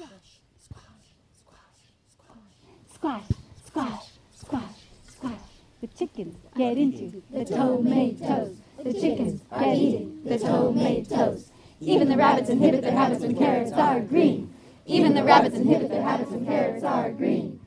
Squash, squash, squash, squash. The chickens get into the tomatoes. The chickens get eating the tomatoes. Even the rabbits inhibit their habits when carrots are green. Even the rabbits inhibit their habits when carrots are green.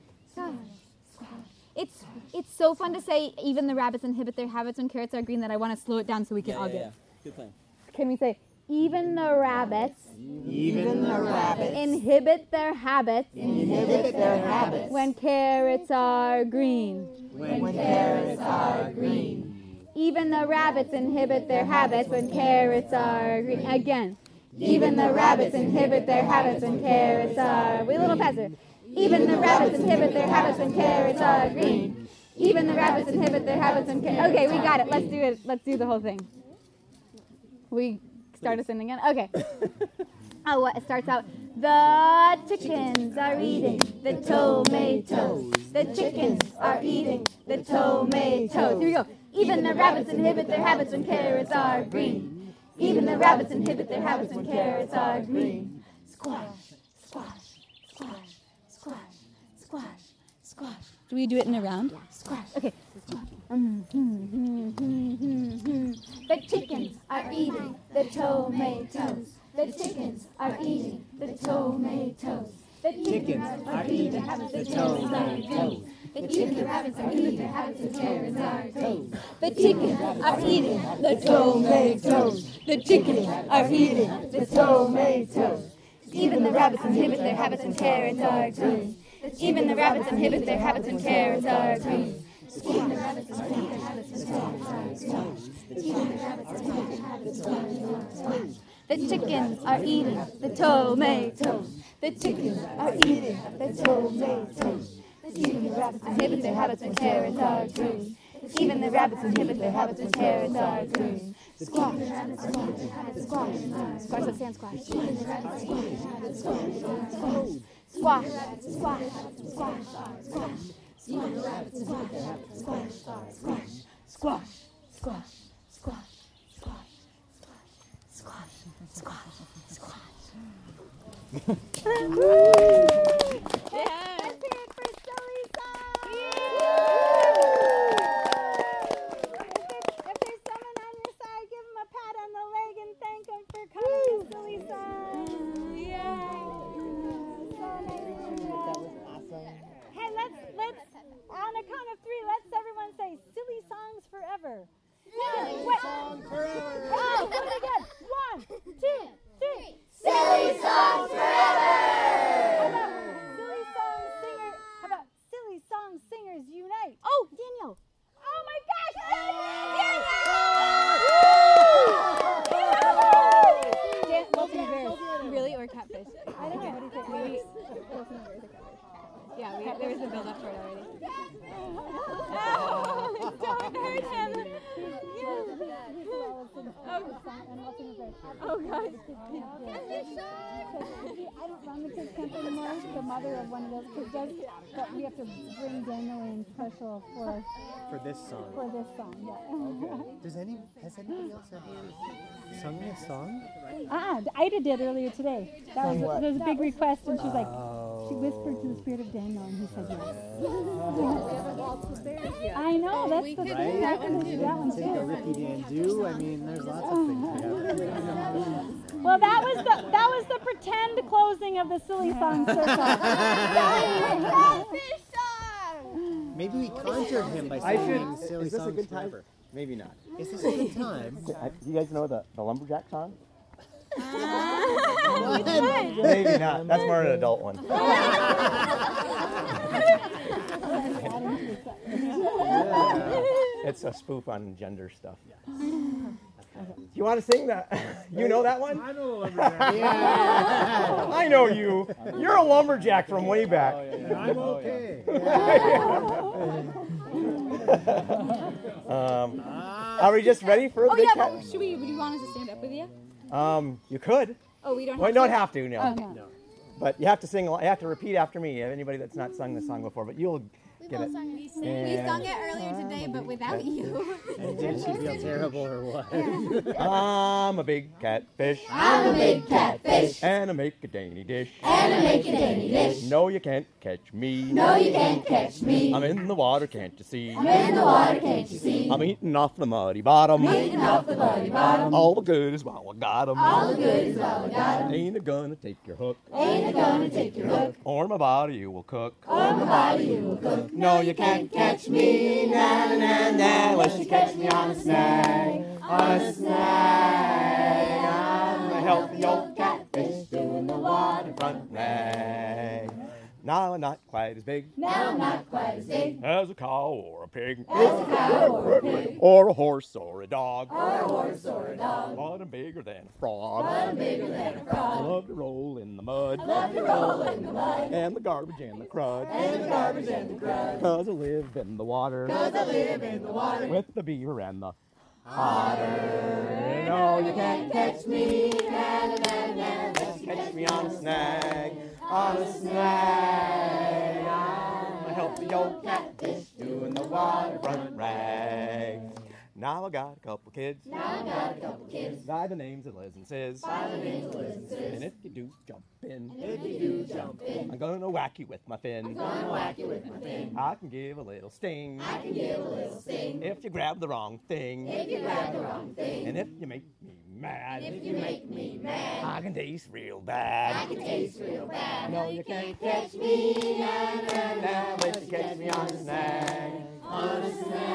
It's so fun to say even the rabbits inhibit their habits when carrots are green that I want to slow it down so we can all get it. Good plan. Can we say even the rabbits Even the rabbits inhibit their habits inhibit their habits when carrots are green? when carrots are green. Even the rabbits inhibit their habits when carrots are green. Again. Even the rabbits inhibit their habits when carrots are... Wait a little faster. Even the rabbits inhibit their habits when carrots are green. Even the rabbits inhibit their habits when carrots... Okay, we got it. Let's do it. Let's do the whole thing. We start us in again? Okay. Oh, it starts out, the chickens are eating the tomatoes. The chickens are eating the tomatoes. Here we go. Even the rabbits inhibit their habits when carrots are green. Even the rabbits inhibit their habits when carrots are green. Squash, squash, squash, squash, squash, squash. Do we do it in a round? Yeah. Squash. Okay. The chickens are eating the tomatoes. The chickens are eating the tomatoes. The chickens are eating the tomatoes. The chicken rabbits are eating their habits and carrots are green. The chickens are eating the tomatoes. The chickens are eating the tomatoes. Even the rabbits inhibit their habits and carrots are green. Even the rabbits inhibit their habits and carrots are green. Even the rabbits inhibit their habits and carrots are green. Even the rabbits inhibit their habits and carrots are green. The chickens are eating the tomatoes. The chickens are eating the tomatoes. Even the rabbits inhibit their habits when carrots are green. Even the rabbits inhibit their habits when carrots are green. Squash, squash, squash, squash, let's stand squash. Squash, squash, squash, squash. Even the rabbits inhibit their habits when carrots are green. Squash, squash, squash, squash, squash, squash, squash, squash. Yeah. Let's hear it for Silly Songs. If there's someone on your side, give them a pat on the leg and thank them for coming to Silly Songs. Yeah. So nice. That was awesome. Hey, let's on a count of three, let's everyone say silly songs forever. Silly songs forever. Oh, do it again. 1, 2, 3. Silly songs forever. How about silly song singers unite? Oh, Daniel. Oh my gosh! Daniel! Wilson Bears. Really, or catfish? I don't know. What do you think? Maybe Wilson Bears or catfish. Yeah, there was a build up for it already. Oh, don't hurt him. Oh gosh. I don't run the kids camp anymore. The mother of one of those kids does, but we have to bring Daniel in partial for this song. For this song, yeah. Okay. Has anybody else ever sung this song? Ida did earlier today. That was a big request, and she's like, She whispered to the spirit of Daniel, and he said yes. Yeah. I know, that's We the could thing. do I that can one do too. that one Take a too. Ricky Dan I mean, there's lots of things we have. Well, that was the pretend closing of the Silly Song Circle. Fish song. Maybe we conjured him by singing silly Is this a songs good time? forever. Maybe not. Is this a good time? Do you guys know the lumberjack song? What? Maybe not. That's more an adult one. It's a spoof on gender stuff. You want to sing that? You know that one? I know the lumberjack. Yeah. I know you. You're a lumberjack from way back. And I'm okay. Are we just ready for the Oh big yeah, cat? but do you want us to stand up with you? You could. Oh, we don't. Well, you don't have to, no. Oh, no. But you have to sing. You have to repeat after me. Anybody that's not sung this song before, but you'll get it. We sung it earlier today, but without you. And did she feel terrible or what? I'm a big catfish. I'm a big catfish. And I make a dainty dish. And I make a dainty dish. No, you can't catch me. No, you can't catch me. I'm in the water, can't you see? I'm in the water, can't you see? I'm eating off the muddy bottom. Eating off the muddy bottom. All the good is while I got 'em. All the good is while I got 'em. Ain't a gonna take your hook. Ain't a gonna take your hook. Or my body you will cook. Or my body you will cook. No, you can't catch me, na na na na, unless you catch me on a snag, on a snag. I'm a healthy old catfish doing the waterfront rag. Now I'm not quite as big. Now I'm not quite as big. As a cow or a pig. As a cow or a pig. Or a horse or a dog. Or a horse or a dog. But I'm bigger than a frog. But I'm bigger than a frog. I love to roll in the mud. I love to roll in the mud. And the garbage and the crud. And the garbage and the crud. 'Cause I live in the water. 'Cause I live in the water. With the beaver and the otter. No, you can't catch me. Na na na na. Unless you catch me on a snag. On a snag. I'm a healthy old catfish doing the waterfront rag. Now I got a couple kids. Now I got a couple kids. By the names of Liz and Sis. By the names of Liz and Sis. And if you do jump in, If you do jump in, I'm gonna whack you with my fin. I'm gonna whack you with my fin. I can give a little sting. I can give a little sting. If you grab the wrong thing. If you grab the wrong thing. And if you make me mad. If you make me mad. I can taste real bad. I can taste real bad. No, you can't catch me. Na na na. Unless you catch me on a snag. On a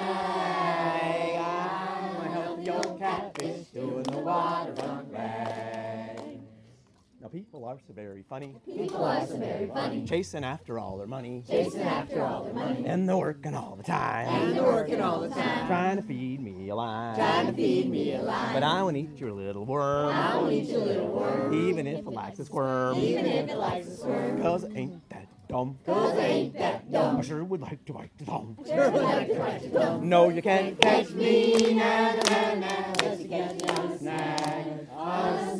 snag. I'm a healthy old catfish doing the waterfront rag. Now people are so very funny. People are so very funny. Chasing after all their money. Chasing after all their money. And they're working all the time. And they're working all the time. Trying to feed me a line. Trying to feed me a line. But I won't eat your little worm. I won't eat your little worm. Even if it likes to squirm. Even if it likes to squirm. 'Cause it ain't that dumb. 'Cause it ain't that dumb. I sure would like to bite the thumb. Sure would like to bite your thumb. No, you can't catch me. Na na na na. Unless you catch me on a Snag. On a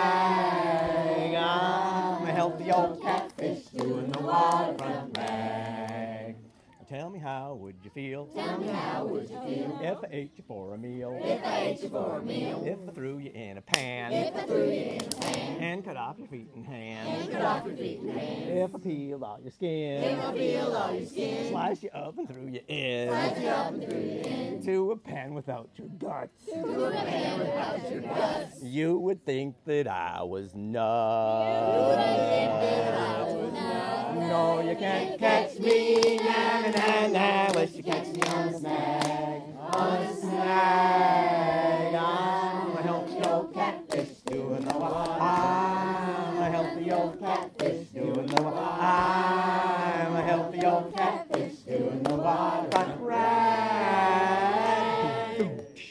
snag. I'm a healthy old catfish doing the waterfront rag. Now tell me how would you feel? Tell me how would you feel? If I ate you for a meal. If I ate you for a meal. If I threw you in a pan. If I threw you in a pan. And cut off your feet and hands. And cut off your feet and hands. If I peeled all your skin. If I peeled all your skin. Slice you up and threw you in. Slice you up and threw you in. To a pan without your guts. To a pan without your guts. You would think that I was nuts. No, you can't catch me. Na na na na. Unless you catch me on a snag. On a snag. I'm a healthy old catfish doing the water. I'm a healthy old catfish doing the water. I'm a healthy old catfish doing the waterfront rag.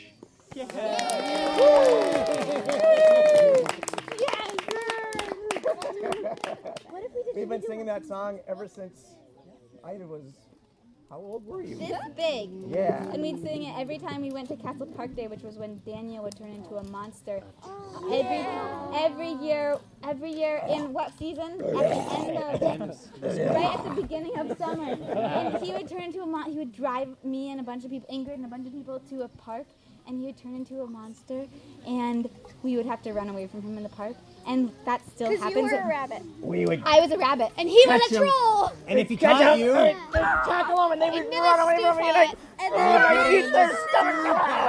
We've been singing that song ever since Ida was. How old were you? This big. Yeah. And we'd sing it every time we went to Castle Park Day, which was when Daniel would turn into a monster. Every year in what season? At the end of right at the beginning of summer. And he would turn into a he would drive me and a bunch of people, Ingrid and a bunch of people, to a park, and he would turn into a monster, and we would have to run away from him in the park. And that still Because happens. you were a rabbit. We would I was a rabbit. And he was catch a 'em. troll. And if he Catch caught 'em. you, Tackle them and they would And then run a away from me and I and then eat their stomach.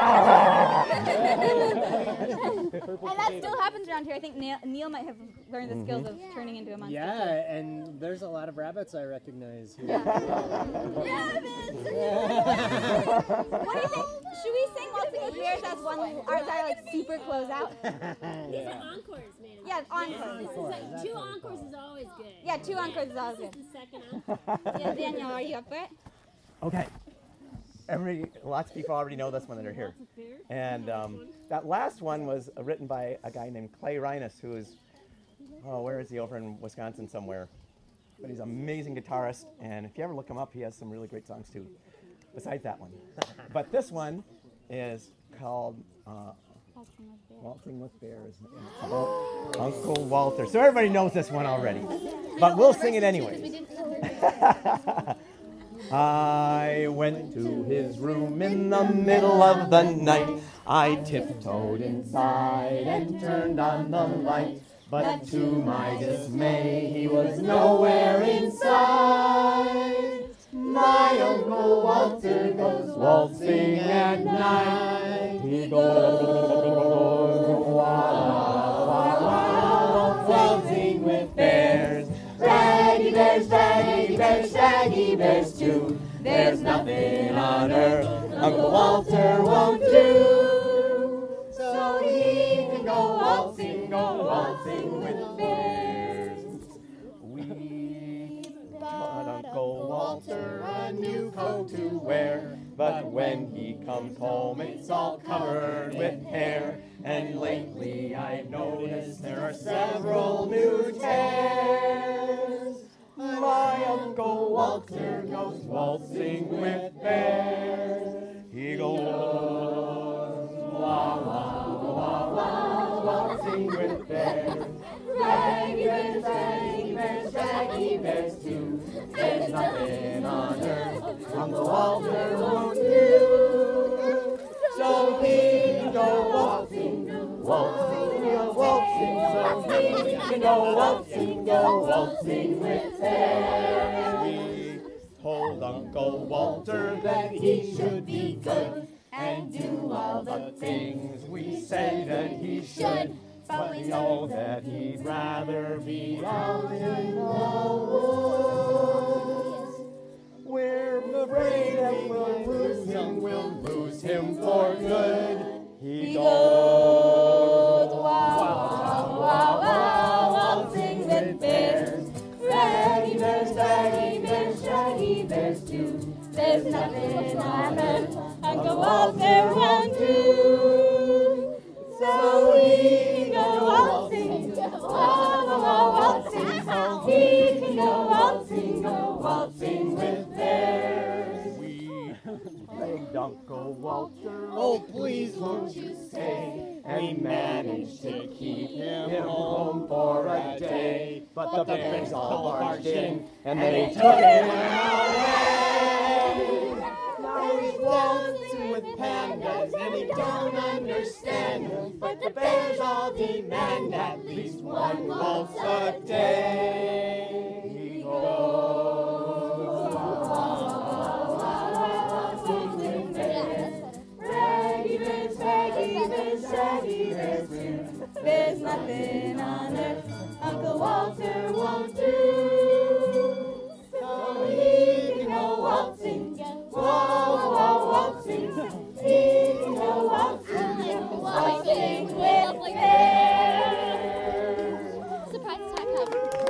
And that still happens around here. I think Neil might have learned the skills of turning into a monster. Yeah, and there's a lot of rabbits I recognize here. What do you think? Should we sing Waltzing with Bears as one? Or is that like super close out? These are encores, man. Yeah, encores. This is like 2 encores is always good. Yeah, 2 encores is always good. This is the second encore. Yeah, Daniel, are you up for it? Okay. Lots of people already know this one that are here. And that last one was written by a guy named Clay Reines, who is, where is he? Over in Wisconsin somewhere. But he's an amazing guitarist, and if you ever look him up, he has some really great songs too, besides that one. But this one is called Waltzing with Bears. And it's about Uncle Walter. So everybody knows this one already, but we'll sing it anyway. I went to his room in the middle of the night. I tiptoed inside and turned on the light. But to my dismay, he was nowhere in sight. My Uncle Walter goes waltzing at night. He goes waltzing with bears. Shaggy bears, shaggy bears, shaggy bears too. There's nothing on earth Uncle Walter won't do. So he can go waltzing with bears. We bought Uncle Walter a new coat to wear, but when he comes home it's all covered with hair. And lately I've noticed there are several new tears. My Uncle Walter goes waltzing with bears. He goes wah, wah, wah, wah, waltzing with bears. Shaggy bears, shaggy bears, shaggy bears too. There's nothing on earth Uncle Walter won't do. So he can go waltzing, waltzing, waltzing. So he can go waltzing with bears. We told Uncle Walter that he should be good and do all the things we say that he should. But we know that he'd rather be out in the woods. We're afraid that we'll lose him for good. He goes wow, wow, wow, wow, waltzing with bears. Shaggy bears, shaggy bears, shaggy bears too. There's nothing on earth Uncle Walter won't do. So we go waltzing, waltzing, so he can go waltzing with bears. We begged Uncle Walter, oh please won't you stay? And we managed to keep him home for a day. But the bears all barged in and they took him away. Now he's waltzing with pandas and he don't understand them. But the bears all demand at least one waltz a day. He goes waltzing with bears. Shaggy bears, shaggy bears, shaggy bears too. There's nothing on earth Uncle Walter won't do. So he can go waltzing, waltzing. He can go waltzing with bears. Surprise time.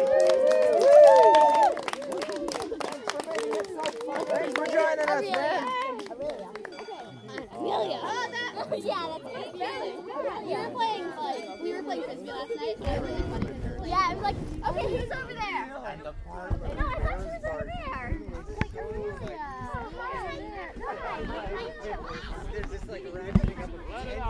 Thanks for joining us, man. Amelia. Yeah, that's it. We were playing frisbee last night. And it was really funny. Yeah, it was like, okay, who's over there? No, I thought she was over there. I was like, Amelia. No, I They're just like ratcheting up a